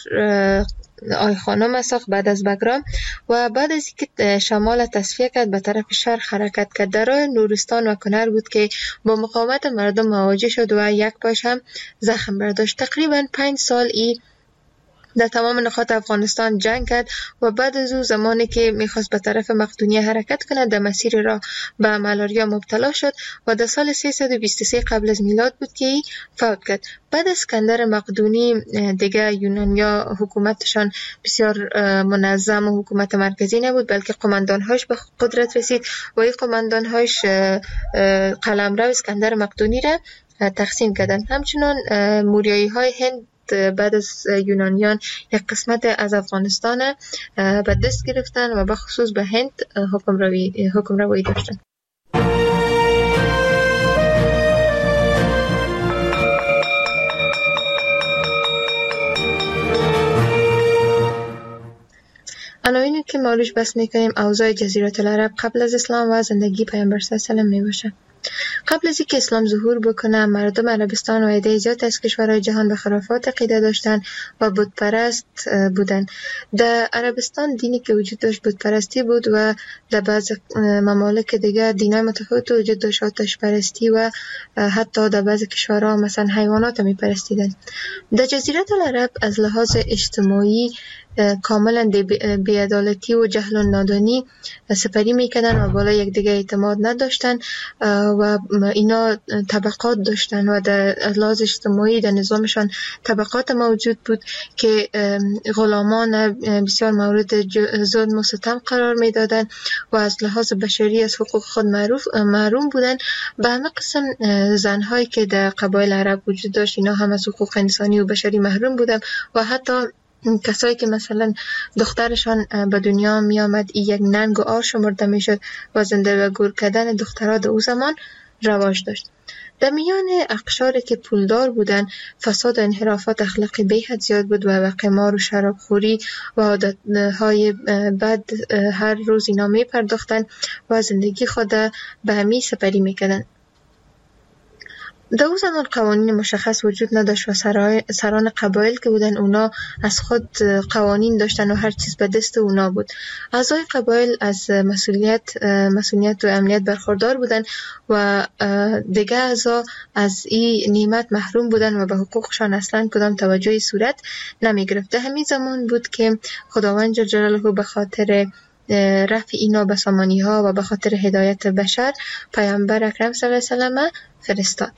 آی خانم ساخت بعد از بگرام و بعد از اینکه شمال تصفیه کرد به طرف شرق حرکت کرد. در راه نورستان و کنر بود که با مقاومت مردم مواجه شد و یک پاش هم زخم برداشت. تقریبا پنج سال ای در تمام نقاط افغانستان جنگ کرد و بعد از او زمانی که میخواست به طرف مقدونیه حرکت کنه در مسیر راه به ملاریا مبتلا شد و در سال سیصد و بیست و سه قبل از میلاد بود که ای فوت کرد. بعد از اسکندر مقدونی دیگه یونانیا حکومتشان بسیار منظم و حکومت مرکزی نبود، بلکه قماندانهاش به قدرت رسید و این قماندانهاش قلمرو اسکندر مقدونی را تقسیم کردن. همچنان موریایی های هند بعد از یونانیان یک قسمت از افغانستان به دست گرفتن و به خصوص به هند حکم روی حکم روی داشتن. عناوینی که ما روش بحث میکنیم اوضاع جزیره العرب قبل از اسلام و زندگی پیامبر صلی الله علیه و آله می باشه. قبل از اینکه اسلام ظهور بکنه مردم عربستان و عده زیاد از کشورهای جهان به خرافات عقیده داشتن و بت پرست بودن. در عربستان دینی که وجود داشت بت پرستی بود و در بعض ممالک دیگه دینای متفاوت وجود داشت، آتش پرستی و حتی در بعض کشورها مثلا حیوانات می پرستیدن. در جزیره العرب از لحاظ اجتماعی کاملا بی‌عدالتی و جهل و نادانی سپری میکردن و بالا یک دیگه اعتماد نداشتن و اینا طبقات داشتن و در لحاظ اجتماعی در نظامشان طبقات موجود بود که غلامان بسیار مورد ظلم و ستم قرار میدادن و از لحاظ بشری از حقوق خود معروف محروم بودن. به همه قسم زنهایی که در قبایل عرب وجود داشت اینا هم از حقوق انسانی و بشری محروم بودن و حتی کسایی که مثلا دخترشان به دنیا می آمد ای یک ننگ و آر شمرده می شد و زنده و گور کردن دخترها در او زمان رواج داشت. در میان اقشاری که پولدار بودن فساد و انحرافات اخلاقی به حد زیاد بود و قمار و شرابخوری و عادتهای بد هر روز اینا می پرداختن و زندگی خود به همی سپری می کردن. در اون زمان قوانین مشخص وجود نداشت و سران قبایل که بودن اونا از خود قوانین داشتن و هر چیز به دست اونا بود. اعضای قبایل از مسئولیت مسئولیت و امنیت برخوردار بودن و دیگه اعضا از این نعمت محروم بودن و به حقوقشان اصلا کدام توجهی صورت نمی گرفت. همین زمان بود که خداوند جل جلاله به خاطر رفع اینا به سامانی ها و به خاطر هدایت بشر پیامبر اکرم صلی الله علیه و سلم فرستاد.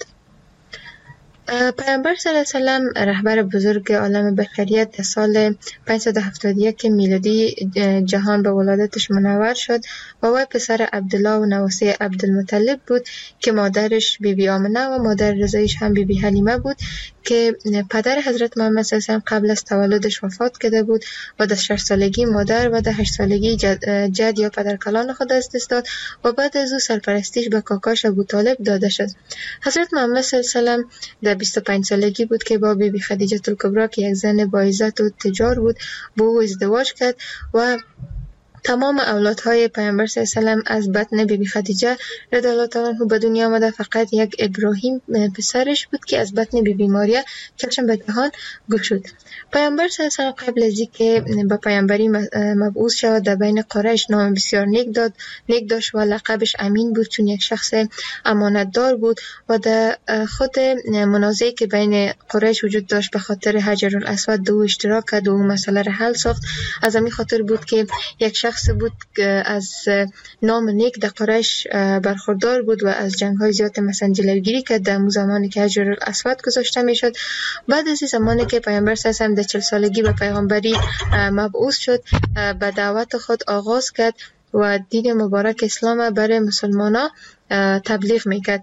پیامبر صلی الله علیه و سلم رهبر بزرگ عالم بشریت در سال پانصد و هفتاد و یک میلادی جهان به ولادتش منور شد و وی پسر عبدالله و نواسه عبدالمطلب بود که مادرش بی بی آمنه و مادر رضایش هم بی بی حلیمه بود که پدر حضرت محمد صلی الله علیه و قبل از تولدش وفات کرده بود و در شش سالگی مادر و در هشت سالگی جد, جد یا پدرکلان خود از دست داد و بعد از او سرپرستیش به کاکاش ابو طالب داده شد. حضرت محمد صلی الله علیه و در بیست و پنج سالگی بود که با بی بی خدیجه الکبری که یک زن با عزت و تجار بود با او ازدواج کرد و تمام اولادهای پیامبر صلی الله علیه و آله از بطن بی بی خدیجه رضی الله تعالی عنها به دنیا آمده. فقط یک ابراهیم پسرش بود که از بطن بی بی ماریا چشم به جهان گشود. پیامبر صلی الله علیه و آله قبل از اینکه به پیامبری مبعوث شود در بین قریش نام بسیار نیک داد نیک داشت و لقبش امین بود چون یک شخص امانتدار بود و در خود منازعی که بین قریش وجود داشت به خاطر حجر الاسود دو اشتراک کرد و اون مسئله را حل ساخت. از همین خاطر بود که یک شخص بود که از نام نیک در قریش برخوردار بود و از جنگ های زیاد مثلا جلوگیری کرد در اون زمانی که حجر الاسود گذاشته میشد. بعد از این زمانی که پیامبر صلی الله علیه و آله در چهل سالگی به پیغمبری مبعوث شد به دعوت خود آغاز کرد و دین مبارک اسلام برای مسلمانان تبلیغ میکرد.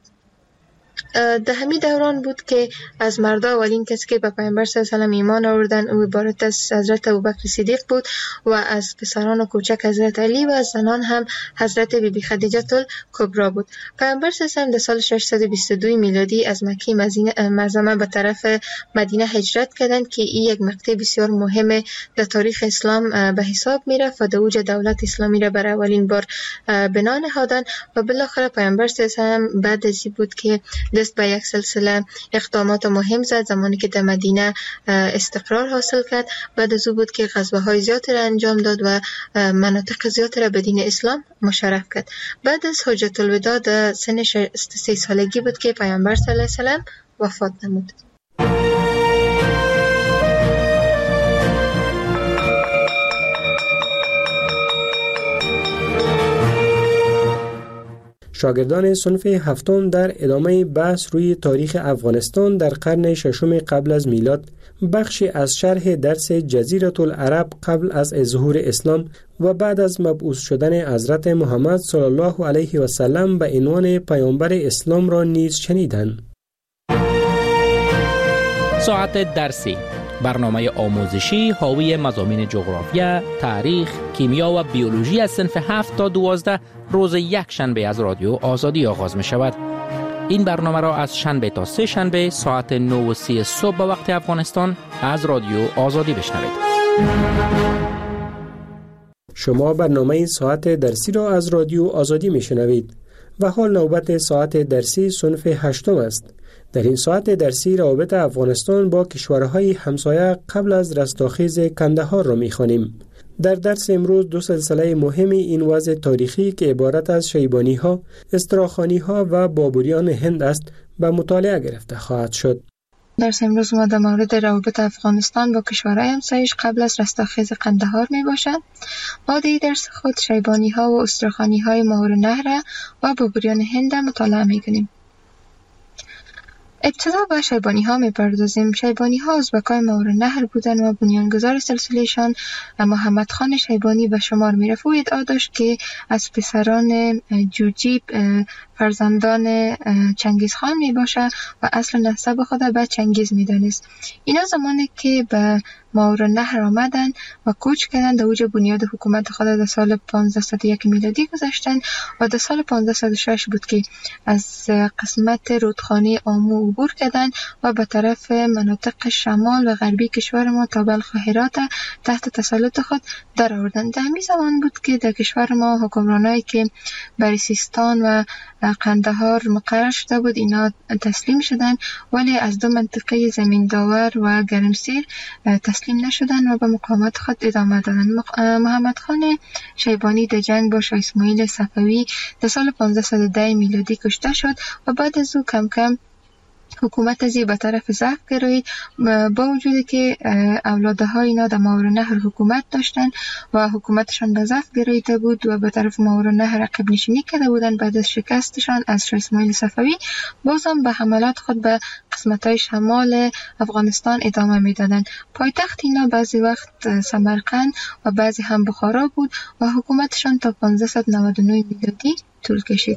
در همین دوران بود که از مردا اولین کسی که به پیامبر صلی الله علیه و آله ایمان آوردن او عبارت از حضرت ابوبکر صدیق بود و از پسران و کوچک حضرت علی و از زنان هم حضرت بی بی خدیجه الکبری بود. پیامبر صلی الله علیه و آله در سال ششصد و بیست و دو میلادی از مکه معظمه به طرف مدینه هجرت کردند که این یک مقطع بسیار مهم در تاریخ اسلام به حساب میرفت و در اوج دولت اسلامی را برای اولین بار بنا نهادند و بالاخره پیامبر صلی الله علیه و آله بعد از این بود که دست به یک سلسله اقدامات مهم زد. زمانی که در مدینه استقرار حاصل کرد بعد از او بود که غزوه های زیادی را انجام داد و مناطق زیادی را به دین اسلام مشرف کرد. بعد از حجت الوداع در سن شصت و سه سالگی بود که پیامبر صلی الله علیه و آله وفات نمود. شاگردان صنف هفتم در ادامه بحث روی تاریخ افغانستان در قرن ششم قبل از میلاد بخشی از شرح درس جزیره العرب قبل از ظهور اسلام و بعد از مبعوث شدن حضرت محمد صلی الله علیه و سلم به عنوان پیامبر اسلام را نیز شنیدند. ساعت درسی، برنامه آموزشی حاوی مضامین جغرافیا، تاریخ، کیمیا و بیولوژی از صنف هفت تا دوازده روز یک شنبه از رادیو آزادی آغاز می شود. این برنامه را از شنبه تا سه شنبه ساعت نه و سی صبح به وقت افغانستان از رادیو آزادی بشنوید. شما برنامه ساعت درسی را از رادیو آزادی می شنوید و حال نوبت ساعت درسی صنف هشتم است. در این ساعت درسی روابط افغانستان با کشورهای همسایه قبل از رستاخیز کندهار را می‌خوانیم. در درس امروز دو سلسله مهم این وضع تاریخی که عبارت از شیبانی‌ها، استراخانی‌ها و بابریان هند است به مطالعه گرفته خواهد شد. درس امروز ما در مورد روابط افغانستان با کشورهای همسایش قبل از رستاخیز قندهار می باشد. ما در درس خود شیبانی‌ها و استراخانی‌های ماهور نهر و بابریان هند مطالعه می‌کنیم. ابتدا به شیبانی ها می پردازیم. شیبانی ها ازبکای ماهور نهر بودن و بنیانگذار سلسلهشان محمد خان شیبانی به شمار می رفت. او ادعا داشت که از پسران جوجیب فرزندان چنگیز خان می باشه و اصل نسب خود به چنگیز می دانست. اینا زمانی که به ماهور نهر آمدن و کوچ کردن در اوج بنیاد حکومت خود در سال پانزده و یک میلادی گذاشتن و در سال پانزده و شش بود که از قسمت رودخانه آمو عبور کردن و به طرف مناطق شمال و غربی کشور ما تا بلخ و هرات تحت تسلط خود در آوردن. در همین زمان بود که در کشور ما حکمرانایی که بری سیستان و قندهار مقرر شده بود اینا تسلیم شدن، ولی از دو منطقه زمین داور و گرمسیر تسلیم نشدن و به مقاومت خود ادامه دادن. محمد خان شیبانی در جنگ با شاه اسماعیل صفوی در سال پانزده صد و ده میلادی کشته شد و بعد از او کم کم حکومت ازی به طرف ضعف گرایید، با وجودی که اولادهای اینا در ماورالنهر حکومت داشتن و حکومتشان به ضعف گراییده بود و به طرف ماورالنهر عقب نشینی کرده بودن. بعد از شکستشان از شاه اسماعیل صفوی بازم به حملات خود به قسمت‌های شمال افغانستان ادامه میدادن. پایتخت اینا بعضی وقت سمرقند و بعضی هم بخارا بود و حکومتشان تا پانزده صد و نود و نه میلادی طول کشید.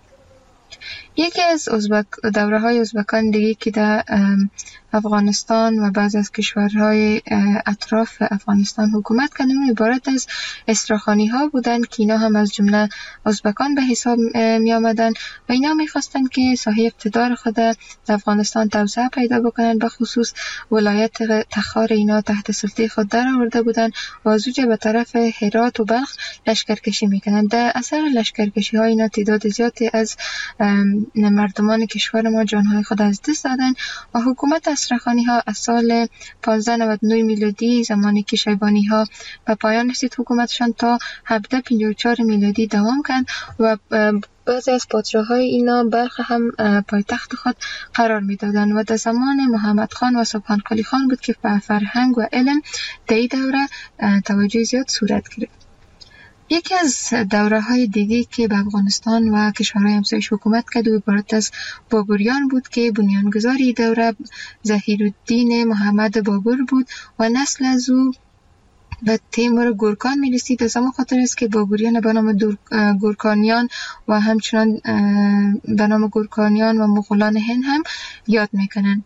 یکی از ازبک دوره های ازبکان دیگه که در افغانستان و بعض از کشورهای اطراف افغانستان حکومت کردن عبارت از استراخانی ها بودن که اینا هم از جمله ازبکان به حساب می آمدن و اینا می خواستن که ساحه اقتدار خود در افغانستان توسعه پیدا بکنن. به خصوص ولایت تخار اینا تحت سلطه خود در آورده بودن و از اونجا به طرف هرات و بلخ لشکرکشی میکنن. در اثر لشکرکشی ها اینا تعداد زیادی از مردمان کشور ما جانهای خود از دست دادن و حکومت استراخانی ها از سال پانزده نود و نه میلادی زمانی که شیبانی ها به پایان رسید حکومتشان تا هفده پنجاه و چهار میلادی دوام کرد و بعضی از پادشاه‌های اینا بلخ هم پایتخت خود قرار میدادن و در زمان محمد خان و سبحان قلی خان بود که به فرهنگ و علم در این دوره توجه زیاد صورت گرفت. یکی از دوره های دیگه که به افغانستان و کشورهای همسایش حکومت کرد و عبارت از بابریان بود که بنیانگذاری دوره ظهیرالدین محمد بابر بود و نسل از او به تیمور گورکان می رسید. از همون خاطر است که بابریان به نام گورکانیان و همچنان به نام گورکانیان و مغولان هند هم یاد میکنن.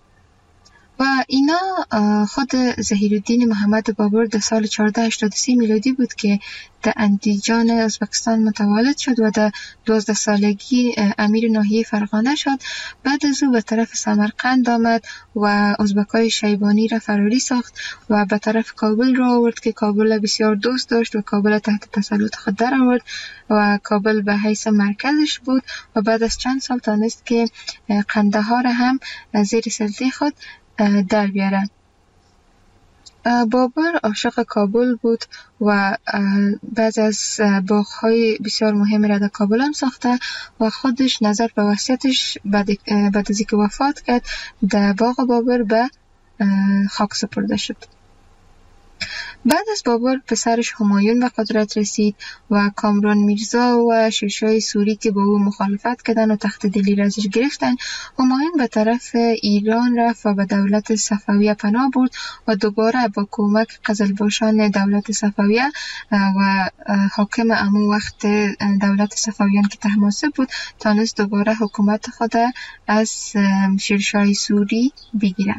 و اینا خود ظهیرالدین محمد بابر در سال چهارده هشتاد و سه میلادی بود که در اندیجان ازبکستان متولد شد و در دوازده سالگی امیر ناحیه فرغانه شد. بعد از او به طرف سمرقند آمد و ازبکای شیبانی را فراری ساخت و به طرف کابل را آورد که کابل بسیار دوست داشت و کابل تحت تسلط خود در آورد و کابل به حیث مرکزش بود و بعد از چند سال تانست که قندهار هم زیر سلطه خود در بیاره. بابر عاشق کابل بود و بعض از باغ‌های بسیار مهم را در کابل هم ساخته و خودش نظر به وصیتش بعد بعد از اینکه وفات کرد در باغ بابر به خاک سپرده شد. بعد از بابر پسرش همایون به قدرت رسید و کامران میرزا و شیرشاه سوری که با او مخالفت کردن و تخت دلی را ازش گرفتن. همایون به طرف ایران رفت و به دولت صفویه پناه برد و دوباره با کمک قزلباشان دولت صفویه و حاکم امو وقت دولت صفویان که طهماسب بود تانست دوباره حکومت خود از شیرشاه سوری بگیرد.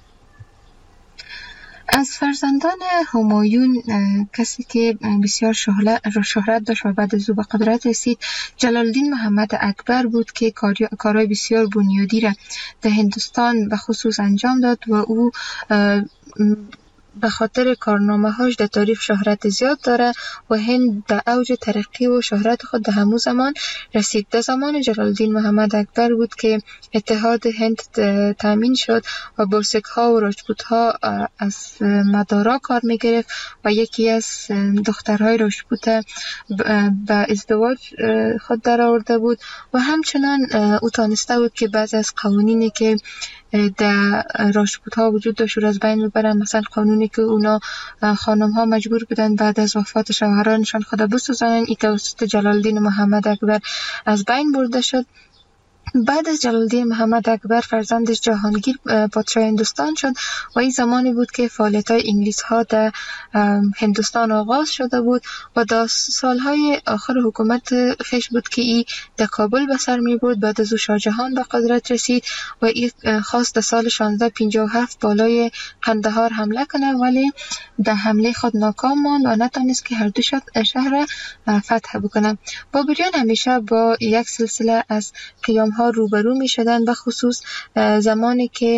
از فرزندان همایون کسی که بسیار شهرت داشت و بعد از او به قدرت رسید جلال الدین محمد اکبر بود که کارهای بسیار بنیادی را در هندوستان به خصوص انجام داد و او به خاطر کارنامه هاش در تاریخ شهرت زیاد داره و هند در اوج ترقی و شهرت خود در همون زمان رسید. در زمان جلال الدین محمد اکبر بود که اتحاد هند تامین شد و برسک ها و راجپوت ها از مدارا کار می گرفت و یکی از دخترهای راجپوت به ازدواج خود در آورده بود و همچنان او تانسته بود که بعضی از قوانینی که در راجپوت ها وجود داشت رو از بین ببرن. مثلا قانونی که اونا خانم ها مجبور بودن بعد از وفات شوهرانشان خود بسوزانن، این توسط جلال الدین محمد اکبر از بین برده شد. بعد از جلال الدین محمد اکبر فرزندش جهانگیر پادشاه هندوستان شد و این زمانی بود که فعالیت‌های انگلیس ها در هندوستان آغاز شده بود و در سالهای آخر حکومت خیش بود که این در کابل به سر می برد. بعد از او شاه جهان به قدرت رسید و این خواست در سال شانزده پنجاه و هفت بالای قندهار حمله کنه ولی در حمله خود ناکام ماند و نتونست که هر دو شهر فتح بکنه. بابریان همیشه با یک سلسله از قیام ها روبرو می شدن، به خصوص زمانی که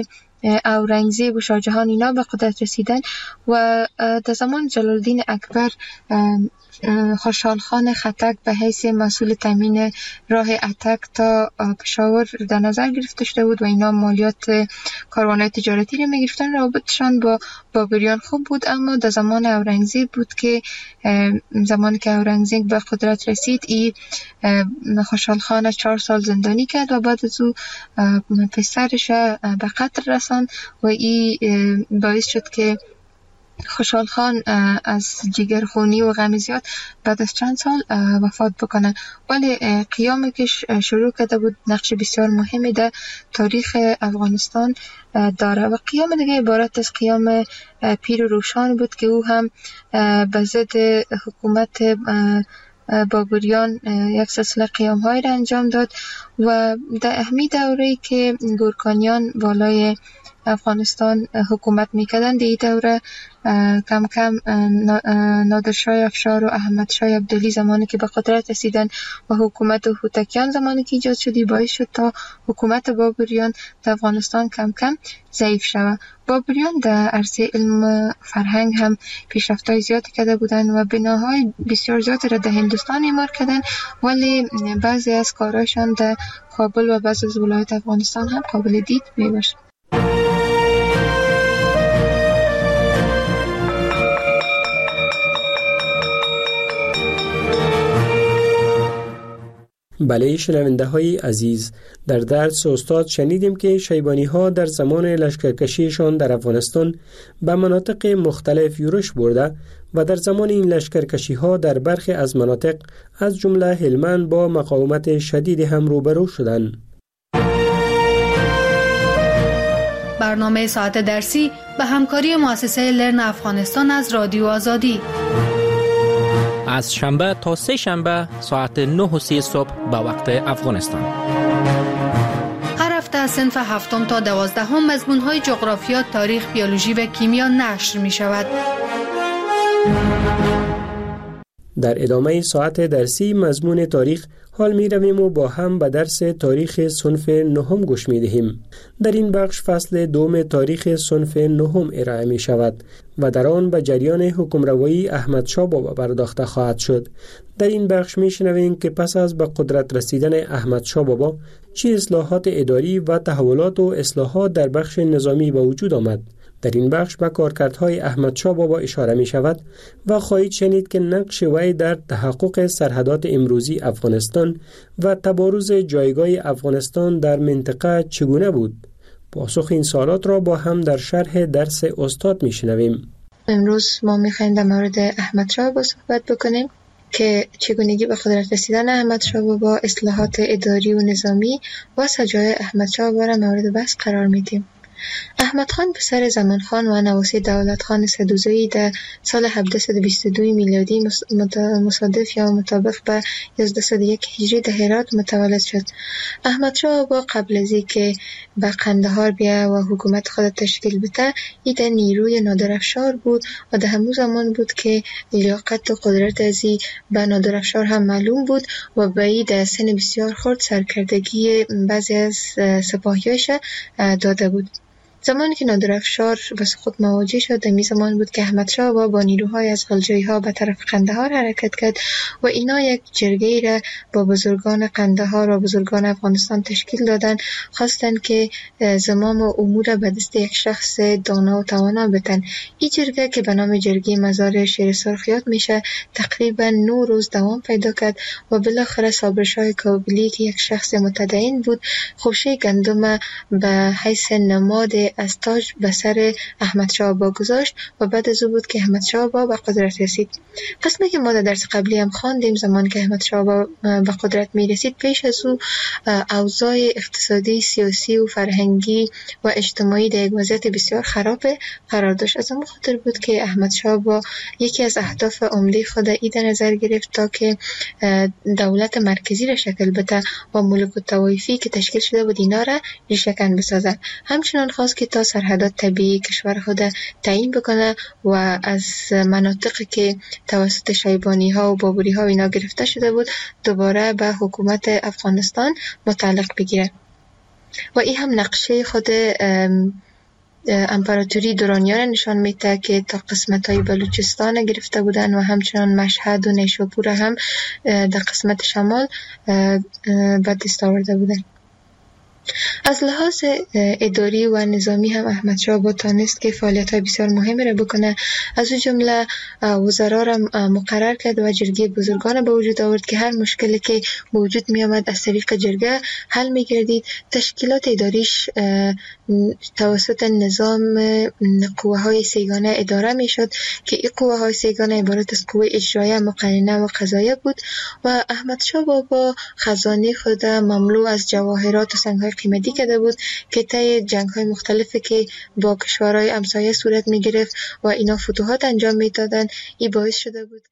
اورنگزیب و شاهجهان اینا به قدرت رسیدن و در زمان جلال الدین اکبر خوشحال خان خټک به حیث مسئول تامین راه اتک تا پشاور در نظر گرفته شده بود و اینا مالیات کاروان‌های تجارتی رو می‌گرفتن. رابطشان با بابریان خوب بود، اما در زمان اورنگزیب بود که زمانی که اورنگزیب به قدرت رسید ای خوشحال خان چهار سال زندانی کرد و بعد از او پسرش به قتل رساند و ای باعث شد که خوشحال خان از جگرخونی و غم زیاد بعد از چند سال وفات بکنه. ولی قیامی که شروع کرده بود نقش بسیار مهمی در تاریخ افغانستان داره و قیام دیگه عبارت از قیام پیر و روشان بود که او هم به ضد حکومت بابریان یک سلسله قیام های را انجام داد و در اهمی دوره که گورکانیان بالای افغانستان حکومت میکردن دی دوره کم کم نادرشاه افشار و احمد شاه عبدالی زمانی که به قدرت رسیدن و حکومت هوتکیان زمانی که ایجاد شدی باعث شد تا حکومت بابریان در افغانستان کم کم ضعیف شود. بابریان در عرصه علم فرهنگ هم پیشرفت‌های زیادی کرده بودند و بناهای بسیار زیادی را در هندوستان اعمار کردند، ولی بعضی از کارهایشان در کابل و بعضی از ولایات افغانستان هم قابل دید میباشد. بله شنونده های عزیز، در درس استاد شنیدیم که شیبانی ها در زمان لشکرکشیشان در افغانستان به مناطق مختلف یورش برده و در زمان این لشکرکشی ها در برخی از مناطق از جمله هلمند با مقاومت شدید هم روبرو شدند. برنامه ساعت درسی به همکاری مؤسسه لرن افغانستان از رادیو آزادی از شنبه تا سه شنبه ساعت نه و سی صبح به وقت افغانستان. هر هفته از صنف هفتم تا دوازدهم مضمون‌های جغرافیا، تاریخ، بیولوژی و کیمیا نشر می شود. در ادامه ساعت درسی مضمون تاریخ حال می رویم و با هم به درس تاریخ صنف نهم گوش می دهیم. در این بخش فصل دوم تاریخ صنف نهم ارائه می شود و در آن به جریان حکمروایی احمد شاه بابا پرداخته خواهد شد. در این بخش می شنویم که پس از به قدرت رسیدن احمد شاه بابا چه اصلاحات اداری و تحولات و اصلاحات در بخش نظامی به وجود آمد. در این بخش به کارکردهای احمد شاه بابا اشاره می شود و خواهید شنید که نقش وی در تحقق سرحدات امروزی افغانستان و تبارز جایگاه افغانستان در منطقه چگونه بود. پاسخ این سوالات را با هم در شرح درس استاد می شنویم. امروز ما می خواهیم در مورد احمد شاه بابا صحبت بکنیم که چگونگی به قدرت رسیدن احمد شاه بابا، اصلاحات اداری و نظامی و سجای احمد شاه بابا را مورد بحث قرار میدیم. احمد خان پسر زمان خان و نواسی دولت خان سدوزایی در سال هفتصد و بیست و دو میلادی مصادف یا مطابق به یازده و یک هجری در هرات متولد شد. احمد شاه بابا قبل از اینکه به قندهار بیا و حکومت خود تشکیل بده، ای در نیروی نادرافشار بود و در همون زمان بود که لیاقت و قدرت ازی به نادرافشار هم معلوم بود و به ای در سن بسیار خرد سرکردگی بعضی از سپاهیاش داده بود. زمانی که نادرافشار به سقوط مواجه شد، در می زمان بود که احمد شاه با, با نیروهای از غلجایی ها به طرف قندهار حرکت کرد و اینا یک جرگه را با بزرگان قندهار و بزرگان افغانستان تشکیل دادن، خواستند که زمام و امور به دست یک شخص دانا و توانا بدن. این جرگه که به نام جرگه مزار شیر سرخ یاد میشه تقریبا نه روز دوام پیدا کرد و بالاخره صابرشاه کابلی که یک شخص متدین بود خوشه گندم به حیث نماد از تاج به سر احمد شاه بابا گذاشت و بعد از او بود که احمد شاه بابا به قدرت رسید. قسمی که ما در درس قبلی هم خواندیم، زمان که احمد شاه بابا به قدرت می رسید پیش از او اوضاع اقتصادی، سیاسی و فرهنگی و اجتماعی در یک وضعیت بسیار خراب قرار داشت. از اون خاطر بود که احمد شاه بابا یکی از اهداف عمده خود ای در نظر گرفت تا که دولت مرکزی را شکل بده و ملک الطوایفی که تشکیل شده بود اینا را ریشه‌کن بسازد. همچنین خواست که تا سرحدات طبیعی کشور خود تعیین بکنه و از مناطقی که توسط شیبانی ها و بابری ها اینا گرفته شده بود دوباره به حکومت افغانستان متعلق بگیره و این هم نقشه خود امپراتوری درانیان نشان میده که تا قسمت های بلوچستان گرفته بودن و همچنان مشهد و نیشاپور هم در قسمت شمال به دست آورده بودن. از لحاظ اداری و نظامی هم احمد شاه با تانست که فعالیت‌های بسیار مهمی را بکنه. از او جمله وزرا را مقرر کرد و جرگه بزرگان به وجود آورد که هر مشکلی که به وجود می آمد از طریق جرگه حل می گردید. تشکیلات اداریش توسط نظام قوه های سیگانه اداره می شد که این قوه های سیگانه عبارت از قوه اجرایه، مقننه و قضاییه بود و احمد شاه بابا خزانه خود مملو از جواهرات و سنگ‌های قیمتی کرده بود که طی جنگ‌های مختلفی که با کشورهای همسایه صورت می‌گرفت و اینا فتوحات انجام می‌دادن، این باعث شده بود